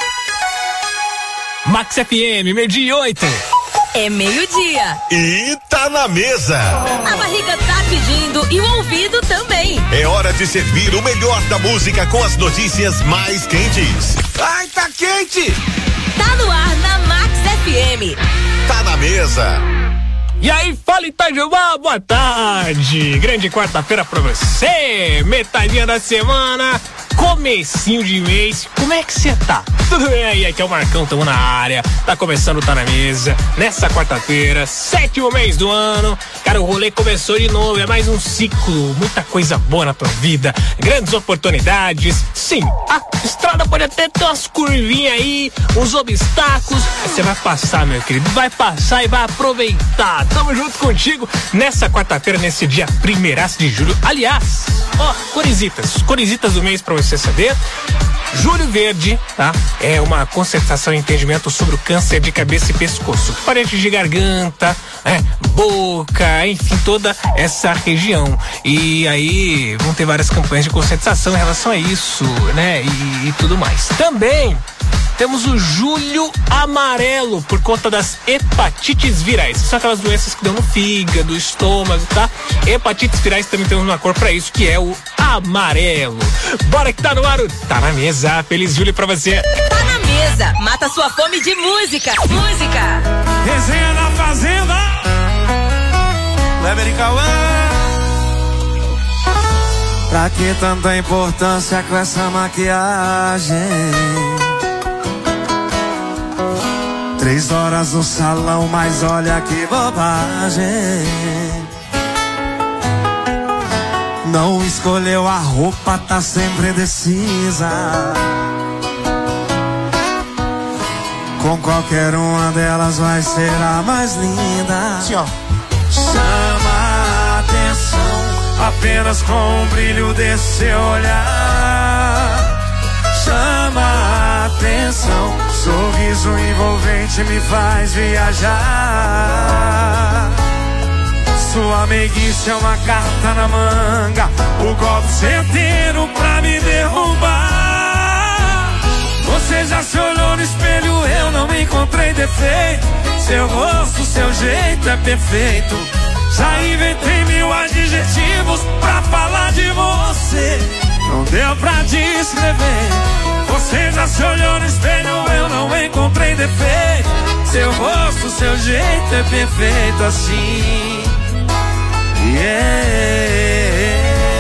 Speaker 1: Max F M, meio-dia e oito.
Speaker 3: É meio-dia.
Speaker 4: E tá na mesa.
Speaker 3: A barriga tá pedindo e o ouvido também.
Speaker 4: É hora de servir o melhor da música com as notícias mais quentes. Ai, tá quente!
Speaker 3: Tá no ar na Max F M.
Speaker 4: Tá na mesa.
Speaker 1: E aí, fala Itajubá, boa tarde. Grande quarta-feira pra você. Metadinha da semana. Comecinho de mês, como é que você tá? Tudo bem aí? Aqui é o Marcão, tamo na área, tá começando, tá na mesa, nessa quarta-feira, sétimo mês do ano, cara, o rolê começou de novo, é mais um ciclo, muita coisa boa na tua vida, grandes oportunidades, sim, a estrada pode até ter umas curvinhas aí, uns obstáculos, mas você vai passar, meu querido, vai passar e vai aproveitar, tamo junto contigo nessa quarta-feira, nesse dia primeiraço de julho, aliás, ó, corizitas, corizitas do mês pra você saber. Julho Verde, tá? É uma concentração e entendimento sobre o câncer de cabeça e pescoço, parede de garganta, é, boca, enfim, toda essa região. E aí vão ter várias campanhas de conscientização em relação a isso, né? E, e tudo mais. Também temos o Julho Amarelo por conta das hepatites virais. São aquelas doenças que dão no fígado, estômago, tá? Hepatites virais também temos uma cor pra isso, que é o amarelo. Bora que tá no ar, tá na mesa. Feliz Julho pra você.
Speaker 3: Tá na mesa, mata sua fome de música. Música.
Speaker 7: Resenha na Fazenda. Leber e Cauã. Pra que tanta importância com essa maquiagem? Três horas no salão, mas olha que bobagem. Não escolheu a roupa, tá sempre indecisa. Com qualquer uma delas vai ser a mais linda. Sim, ó. Chama a atenção apenas com o brilho desse seu olhar. Chama a atenção, sorriso envolvente me faz viajar. Sua meiguice é uma carta na manga, o golpe certeiro pra me derrubar. Você já se olhou no espelho, eu não encontrei defeito. Seu rosto, seu jeito é perfeito. Já inventei mil adjetivos pra falar de você. Não deu pra descrever. Você já se olhou no espelho, eu não encontrei defeito. Seu rosto, seu jeito é perfeito assim. Yeah,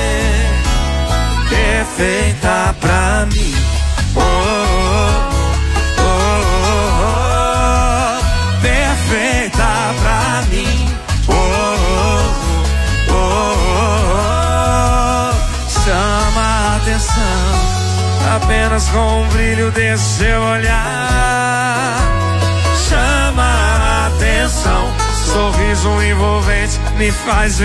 Speaker 7: perfeita pra mim. Oh, oh, oh, oh, oh. Perfeita pra mim. Oh, oh, oh, oh, oh. Chama a atenção apenas com o brilho desse seu olhar. Chama a atenção, sorriso envolvente me faz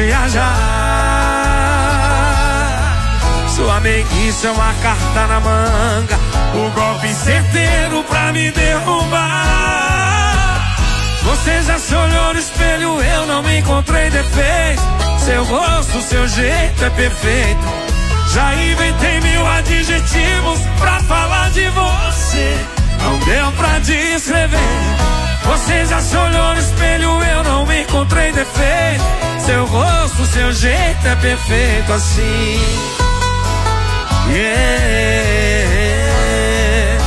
Speaker 7: viajar. Sua meiguice é uma carta na manga, o golpe certeiro pra me derrubar. Você já se olhou no espelho, eu não me encontrei defeito. Seu rosto, seu jeito é perfeito. Já inventei mil adjetivos pra falar de você. você, não deu pra descrever. Você já se olhou no espelho, eu não me encontrei defeito. Seu rosto, seu jeito é perfeito assim. Yeah,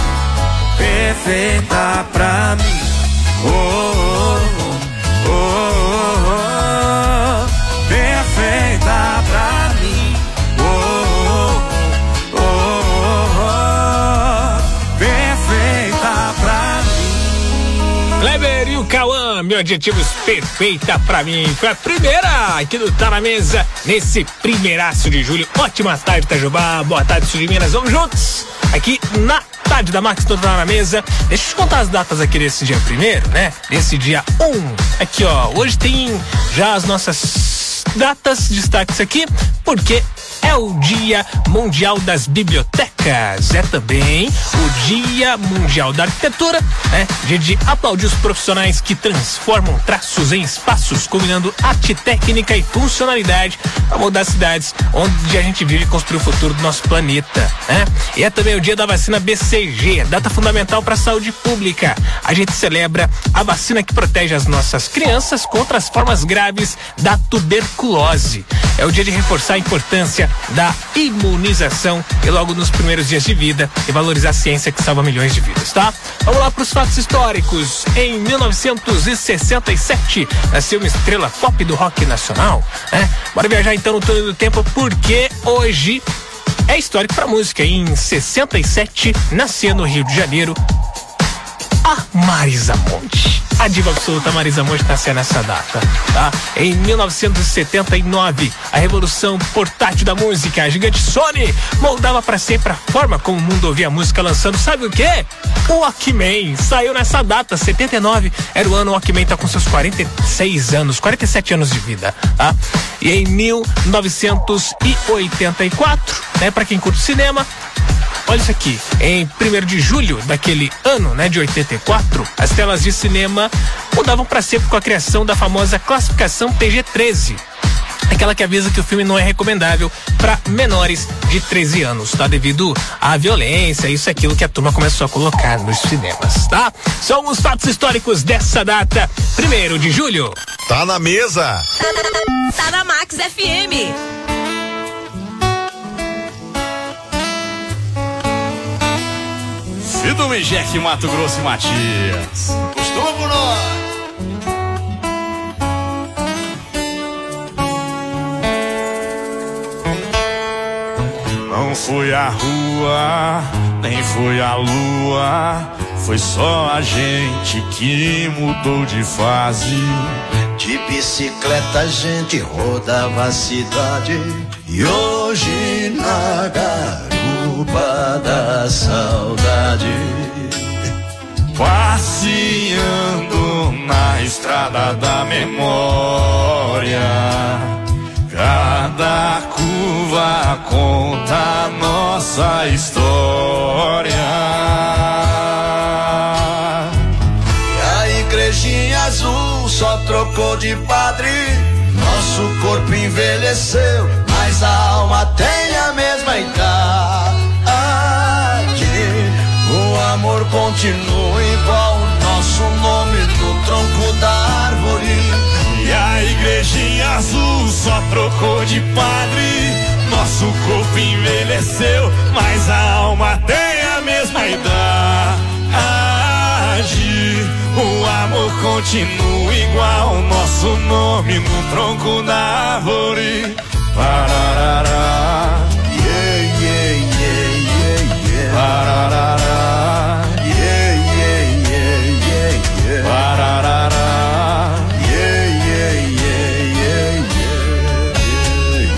Speaker 7: perfeita pra mim. Oh, oh, oh, oh, oh, oh. Perfeita pra mim. Oh, oh, oh, oh, oh. Perfeita pra mim.
Speaker 1: Kleber e o Cauã, meu adjetivos perfeita pra mim. Foi a primeira aqui do Tá Na Mesa, nesse primeiraço de julho. Ótima tarde, Itajubá. Boa tarde, Sul de Minas. Vamos juntos aqui na tarde da Max, todo Tá Na Mesa. Deixa eu te contar as datas aqui desse dia primeiro, né? Desse dia um. Aqui, ó. Hoje tem já as nossas datas, destaques aqui, porque é o Dia Mundial das Bibliotecas. É também o Dia Mundial da Arquitetura, né? Dia de aplaudir os profissionais que transformam traços em espaços, combinando arte, técnica e funcionalidade para mudar cidades onde a gente vive e construir o futuro do nosso planeta, né? E é também o Dia da Vacina B C G, data fundamental para a saúde pública. A gente celebra a vacina que protege as nossas crianças contra as formas graves da tuberculose. É o dia de reforçar a importância da imunização e logo nos primeiros dias de vida e valorizar a ciência que salva milhões de vidas, tá? Vamos lá para os fatos históricos. Em mil novecentos e sessenta e sete nasceu uma estrela pop do rock nacional, né? Bora viajar então no túnel do tempo, porque hoje é histórico pra música. Em sessenta e sete nasceu no Rio de Janeiro a Marisa Monte. A diva absoluta Marisa Monte nasceu nessa data, tá? Em mil novecentos e setenta e nove, a revolução portátil da música, a gigante Sony moldava para sempre a forma como o mundo ouvia a música, lançando, sabe o quê? O Walkman. Saiu nessa data, setenta e nove, era o ano, o Walkman tá com seus quarenta e seis anos, quarenta e sete anos de vida, tá? E em mil novecentos e oitenta e quatro, né, para quem curte cinema, olha isso aqui, em primeiro de julho daquele ano, né, de oitenta e quatro, as telas de cinema mudavam para sempre com a criação da famosa classificação P G treze. Aquela que avisa que o filme não é recomendável para menores de treze anos, tá? Devido à violência, isso é aquilo que a turma começou a colocar nos cinemas, tá? São os fatos históricos dessa data, primeiro de julho.
Speaker 4: Tá na mesa.
Speaker 3: Tá na Max F M.
Speaker 7: Cido Mijek, Mato Grosso e Matias. Costuma por nós. Não foi a rua, nem foi a lua, foi só a gente que mudou de fase.
Speaker 5: De bicicleta a gente rodava a cidade e hoje na garupa da saudade,
Speaker 7: passeando na estrada da memória, cada curva conta a nossa história.
Speaker 5: E a igrejinha azul só trocou de padre, nosso corpo envelheceu, mas a alma tem a mesma idade. O amor continua igual, o nosso nome no tronco da árvore.
Speaker 7: E a igrejinha azul só trocou de padre, nosso corpo envelheceu, mas a alma tem a mesma idade. O amor continua igual, o nosso nome no tronco da árvore. Pararará,
Speaker 5: yeah, yeah, yeah, yeah, yeah.
Speaker 7: Pararará,
Speaker 5: yeah, yeah, yeah, yeah, yeah.
Speaker 7: Pararará,
Speaker 5: yeah, yeah, yeah, yeah, yeah,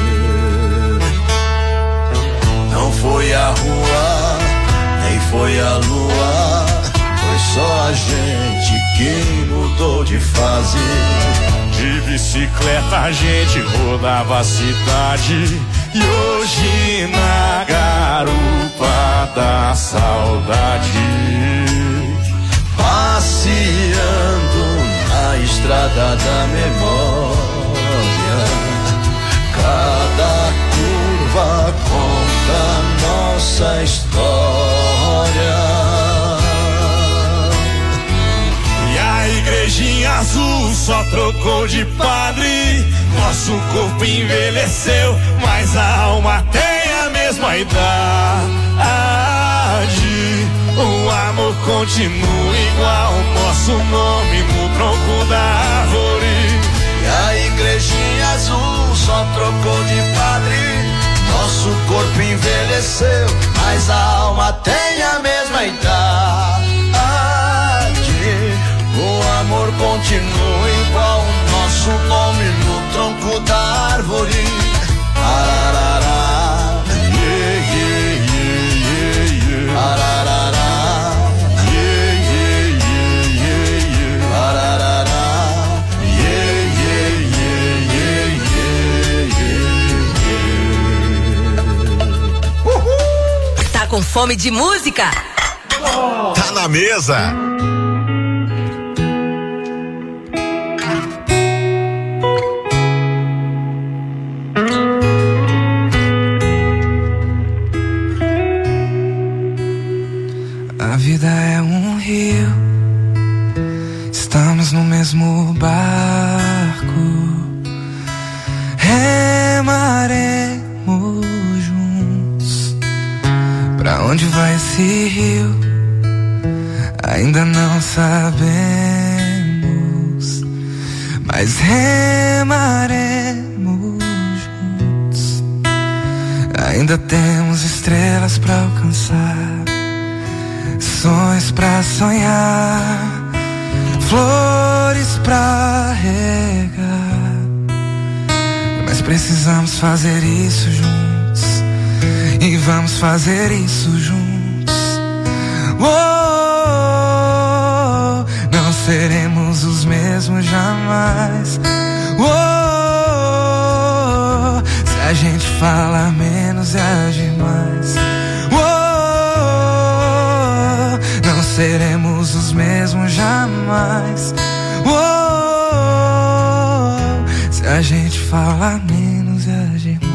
Speaker 5: yeah. Não foi a rua, nem foi a lua, foi só a gente que mudou de fase.
Speaker 7: De bicicleta a gente rodava a cidade e hoje na garupa da saudade,
Speaker 5: passeando na estrada da memória, cada curva conta nossa história. só trocou de padre. Nosso corpo envelheceu, mas a alma tem a mesma idade. O amor continua igual, nosso nome no tronco da árvore.
Speaker 7: E a igrejinha azul só trocou de padre. Nosso corpo envelheceu, mas a alma tem a mesma idade. O amor continua igual, nosso nome no tronco da árvore. Ararará, yeah, yeah, yeah, yeah, yeah. Ararará, yeah, yeah, yeah, yeah, yeah. Ararará, yeah, yeah, yeah, yeah, yeah, yeah. Uhul.
Speaker 3: Tá com fome de música?
Speaker 4: Oh. Tá na mesa.
Speaker 8: A vida é um rio, estamos no mesmo barco, remaremos juntos. Pra onde vai esse rio? Ainda não sabemos, mas remaremos juntos. Ainda temos estrelas pra alcançar, sonhos pra sonhar, flores pra regar. Mas precisamos fazer isso juntos, e vamos fazer isso juntos. Oh, não seremos os mesmos jamais. Oh, se a gente fala menos e agir mais. Não seremos os mesmos jamais. Oh, se a gente fala menos e agir mais.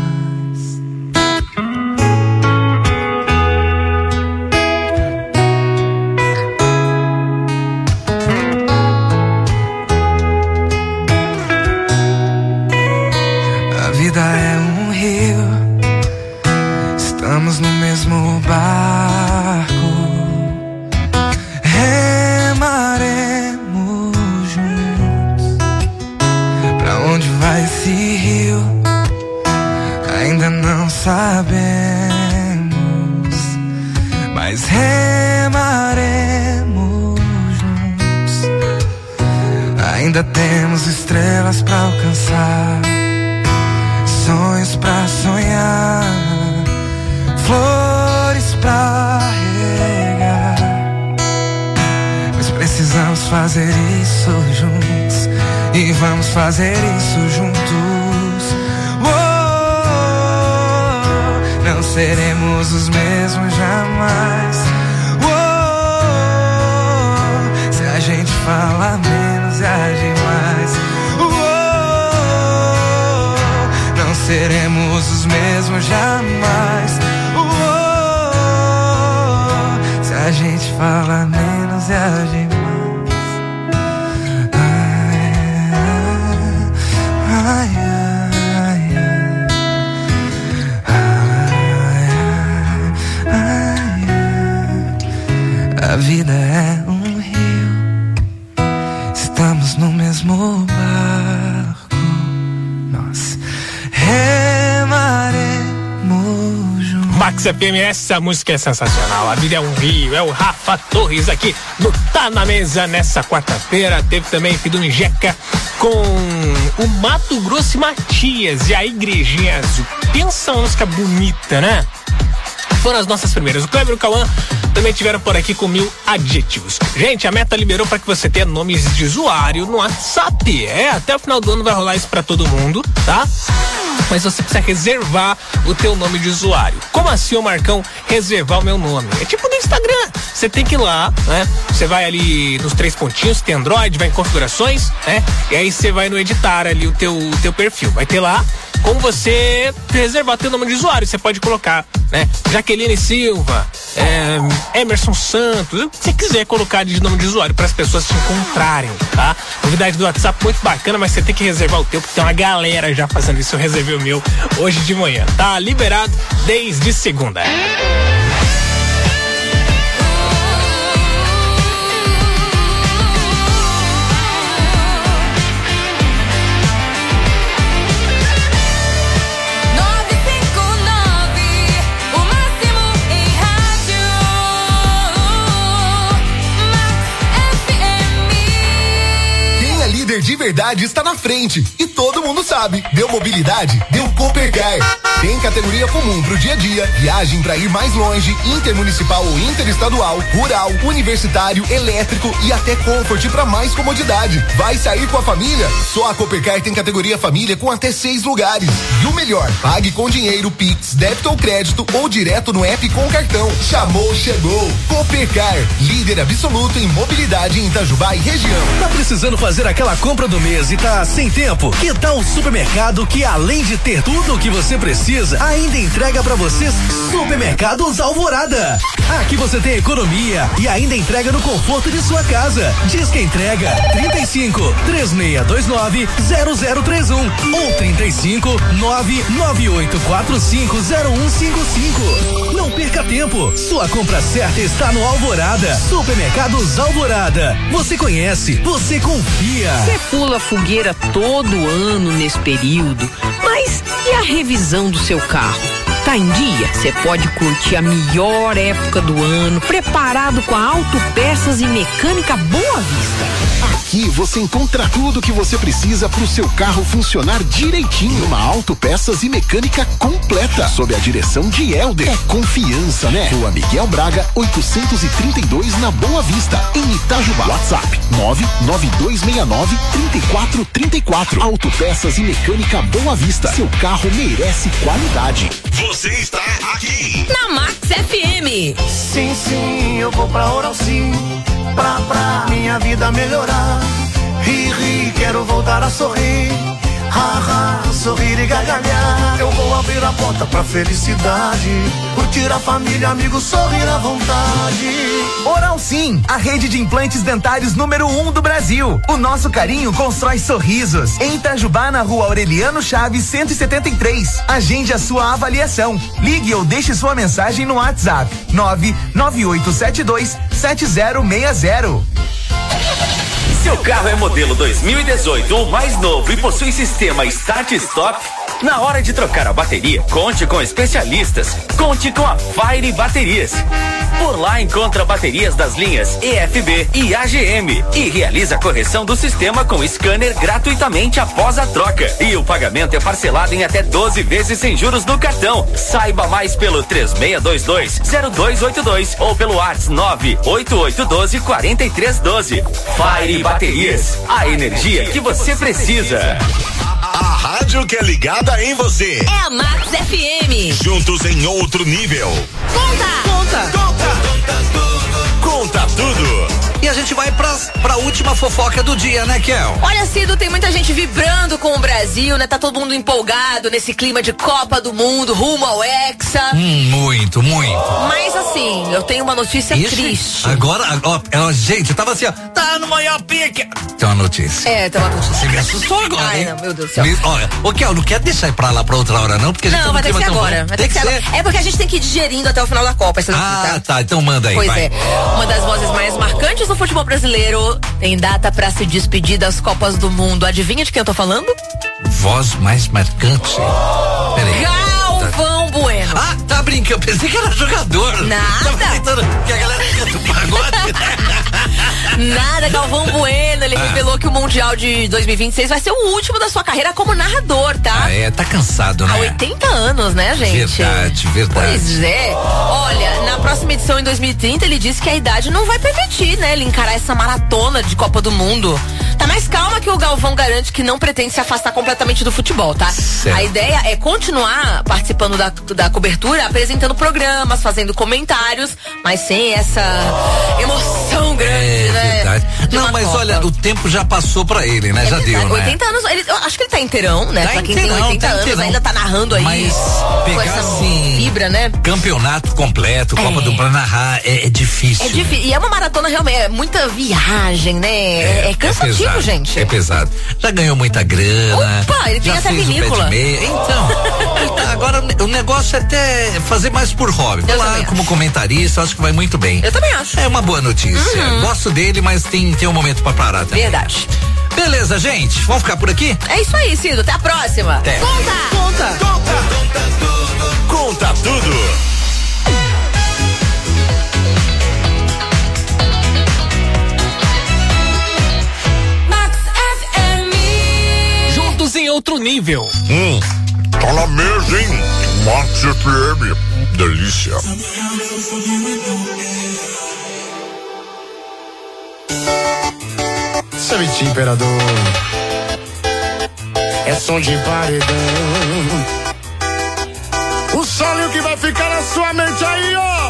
Speaker 8: A vida é um rio, estamos no mesmo barco, remaremos juntos. Pra onde vai esse rio? Ainda não sabemos, mas remaremos juntos. Ainda temos estrelas pra alcançar, sonhos pra sonhar, flores pra regar. Precisamos fazer isso juntos, e vamos fazer isso juntos. Oh, não seremos os mesmos jamais. Oh, se a gente fala menos e agir mais. Oh, não seremos os mesmos jamais. Oh, se a gente fala menos e agir mais. Ai, ai, ai, ai, ai. A vida é um rio, estamos no mesmo barco, nós remaremos juntos.
Speaker 1: Max F M, essa música é sensacional. A vida é um rio, é o Rafa Torres aqui no Tá Na Mesa nessa quarta-feira. Teve também Fidu Jeca com o Mato Grosso e Matias e a Igrejinha Azul. Pensa uma música bonita, né? Foram as nossas primeiras. O Kleber e o Cauã também tiveram por aqui com mil adjetivos. Gente, a Meta liberou para que você tenha nomes de usuário no WhatsApp. É, até o final do ano vai rolar isso para todo mundo, tá? Mas você precisa reservar o teu nome de usuário. Como assim, ô Marcão, reservar o meu nome? É tipo no Instagram. Você tem que ir lá, né? Você vai ali nos três pontinhos, tem Android, vai em configurações, né? E aí você vai no editar ali o teu, o teu perfil. Vai ter lá como você reservar teu nome de usuário. Você pode colocar, né? Jaqueline Silva, é, Emerson Santos, o que você quiser colocar de nome de usuário para as pessoas te encontrarem, tá? Novidade do WhatsApp muito bacana, mas você tem que reservar o teu, porque tem uma galera já fazendo isso. Eu reservei o meu hoje de manhã. Tá liberado desde segunda.
Speaker 6: De verdade está na frente e todo mundo sabe. Deu mobilidade, deu Coopercar. Tem categoria comum pro dia a dia, viagem para ir mais longe, intermunicipal ou interestadual, rural, universitário, elétrico e até Comfort para mais comodidade. Vai sair com a família? Só a Coopercar tem categoria família com até seis lugares. E o melhor, pague com dinheiro, Pix, débito ou crédito ou direto no app com cartão. Chamou, chegou. Coopercar, líder absoluto em mobilidade em Itajubá e região.
Speaker 10: Tá precisando fazer aquela compra do mês e tá sem tempo? Que tal um supermercado que, além de ter tudo o que você precisa, ainda entrega pra vocês? Supermercados Alvorada. Aqui você tem economia e ainda entrega no conforto de sua casa. Diz que entrega trinta e cinco, três seis dois nove, zero zero três um ou trinta e cinco, nove nove oito quatro cinco, zero um cinco cinco. Não perca tempo. Sua compra certa está no Alvorada. Supermercados Alvorada. Você conhece, você confia.
Speaker 11: Você pula fogueira todo ano nesse período, mas e a revisão do seu carro? Tá em dia? Você pode curtir a melhor época do ano, preparado com a Autopeças e Mecânica Boa Vista.
Speaker 23: Aqui você encontra tudo que você precisa para o seu carro funcionar direitinho. Uma Autopeças e Mecânica completa, sob a direção de Helder. É confiança, né? Rua Miguel Braga, oitocentos e trinta e dois, na Boa Vista, em Itajubá. WhatsApp nove nove dois seis nove, três quatro três quatro. Autopeças e Mecânica Boa Vista. Seu carro merece qualidade.
Speaker 4: Você está aqui
Speaker 11: na Max F M.
Speaker 5: Sim, sim, eu vou pra Oral Sim, pra, pra minha vida melhorar. Ri, ri, quero voltar a sorrir. Ha, ha, sorrir e gargalhar. Eu vou abrir a porta pra felicidade, curtir a família, amigos, sorrir à vontade.
Speaker 24: Oral Sim, a rede de implantes dentários número um do Brasil. O nosso carinho constrói sorrisos. Em Itajubá, na Rua Aureliano Chaves, cento e setenta e três. Agende a sua avaliação. Ligue ou deixe sua mensagem no WhatsApp nove nove oito sete dois sete zero seis zero.
Speaker 25: Seu carro é modelo dois mil e dezoito ou mais novo e possui sistema Start Stop? Na hora de trocar a bateria, conte com especialistas. Conte com a Fire Baterias. Por lá encontra baterias das linhas E F B e A G M e realiza a correção do sistema com scanner gratuitamente após a troca. E o pagamento é parcelado em até doze vezes sem juros no cartão. Saiba mais pelo três seis dois dois, zero dois oito dois ou pelo WhatsApp nove oito oito um dois, quatro três um dois. Fire Baterias, a energia que você precisa.
Speaker 4: A rádio que é ligada em você.
Speaker 11: É a Max F M.
Speaker 4: Juntos em outro nível.
Speaker 11: Conta!
Speaker 21: Conta!
Speaker 4: Conta! Conta tudo! Conta tudo!
Speaker 21: E a gente vai pra, pra última fofoca do dia, né, Kel?
Speaker 11: Olha, Cido, tem muita gente vibrando com o Brasil, né? Tá todo mundo empolgado nesse clima de Copa do Mundo, rumo ao Hexa.
Speaker 21: Hum, muito, muito.
Speaker 11: Mas assim, eu tenho uma notícia Ixi, triste.
Speaker 21: Agora, ó, ó, gente, eu tava assim, ó, tá no maior pique. Tem uma notícia.
Speaker 11: É, tem uma notícia.
Speaker 21: Você me assustou agora,
Speaker 11: Ai,
Speaker 21: hein?
Speaker 11: não, meu Deus do céu.
Speaker 21: Me, olha, ô, Kel, não quer deixar ir pra lá pra outra hora, não? Porque a gente
Speaker 11: não,
Speaker 21: tá
Speaker 11: vai ter que ser agora.
Speaker 21: Bom.
Speaker 11: Vai ter que ser agora. É porque a gente tem que ir digerindo até o final da Copa essa
Speaker 21: Ah,
Speaker 11: notícia.
Speaker 21: tá, então manda aí,
Speaker 11: Pois
Speaker 21: vai.
Speaker 11: é, uma das vozes mais marcantes do futebol brasileiro tem data pra se despedir das Copas do Mundo. Adivinha de quem eu tô falando?
Speaker 21: Voz mais marcante. Peraí.
Speaker 11: Galvão Bueno.
Speaker 21: Ah, tá brincando. Eu pensei que era jogador.
Speaker 11: Nada.
Speaker 21: Tava tentando que a galera canta o pagode.
Speaker 11: Nada, Galvão Bueno, ele ah. revelou que o Mundial de dois mil e vinte e seis vai ser o último da sua carreira como narrador, tá?
Speaker 21: Ah, é, tá cansado, né?
Speaker 11: Há oitenta anos, né, gente?
Speaker 21: Verdade, verdade.
Speaker 11: Pois é. Olha, na próxima edição, em dois mil e trinta, ele disse que a idade não vai permitir, né, ele encarar essa maratona de Copa do Mundo. Tá mais calma que o Galvão garante que não pretende se afastar completamente do futebol, tá? Certo. A ideia é continuar participando da, da cobertura, apresentando programas, fazendo comentários, mas sem essa emoção grande,
Speaker 21: é,
Speaker 11: né?
Speaker 21: Verdade.
Speaker 11: de
Speaker 17: Não,
Speaker 11: uma
Speaker 17: mas
Speaker 11: Copa.
Speaker 17: olha, o tempo já passou pra ele, né?
Speaker 11: É
Speaker 17: já
Speaker 11: verdade,
Speaker 17: deu, né?
Speaker 11: oitenta anos, ele, eu acho que ele tá inteirão, né?
Speaker 17: Tá
Speaker 11: pra quem
Speaker 17: inteirão,
Speaker 11: tem oitenta
Speaker 17: tá
Speaker 11: anos,
Speaker 17: inteirão.
Speaker 11: ainda tá narrando aí.
Speaker 17: Mas
Speaker 11: com
Speaker 17: pegar
Speaker 11: essa
Speaker 17: assim,
Speaker 11: fibra, né?
Speaker 17: campeonato completo, Copa
Speaker 11: É.
Speaker 17: do Mundo, narrar é, é difícil.
Speaker 11: É difícil. E é uma maratona realmente, é muita viagem, né? É, é cansativo,
Speaker 17: pesado,
Speaker 11: gente.
Speaker 17: É pesado. Já ganhou muita grana.
Speaker 11: Opa, ele tem
Speaker 17: já
Speaker 11: até
Speaker 17: fez o pé de
Speaker 11: vinícola.
Speaker 17: meia. Então, ele tá- agora o negócio é até fazer mais por hobby. Vai
Speaker 11: Eu
Speaker 17: lá
Speaker 11: também
Speaker 17: como comentarista, acho que vai muito bem.
Speaker 11: Eu também acho.
Speaker 17: É uma boa notícia.
Speaker 11: Uhum.
Speaker 17: Gosto dele, mas tem, tem um momento pra parar também.
Speaker 11: Verdade.
Speaker 17: Beleza, gente. Vamos ficar por aqui?
Speaker 11: É isso aí, Cido. Até a próxima.
Speaker 17: Até.
Speaker 11: Conta! Conta!
Speaker 4: Conta tudo.
Speaker 22: Max F M.
Speaker 1: Juntos em outro nível.
Speaker 4: Hum, tá na mesa, hein? Max F M. Delícia.
Speaker 5: Sabe, imperador, é som de paredão. O solo que vai ficar na sua mente aí, ó.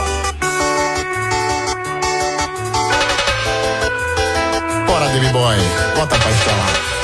Speaker 5: Bora, Baby Boy, bota pra instalar.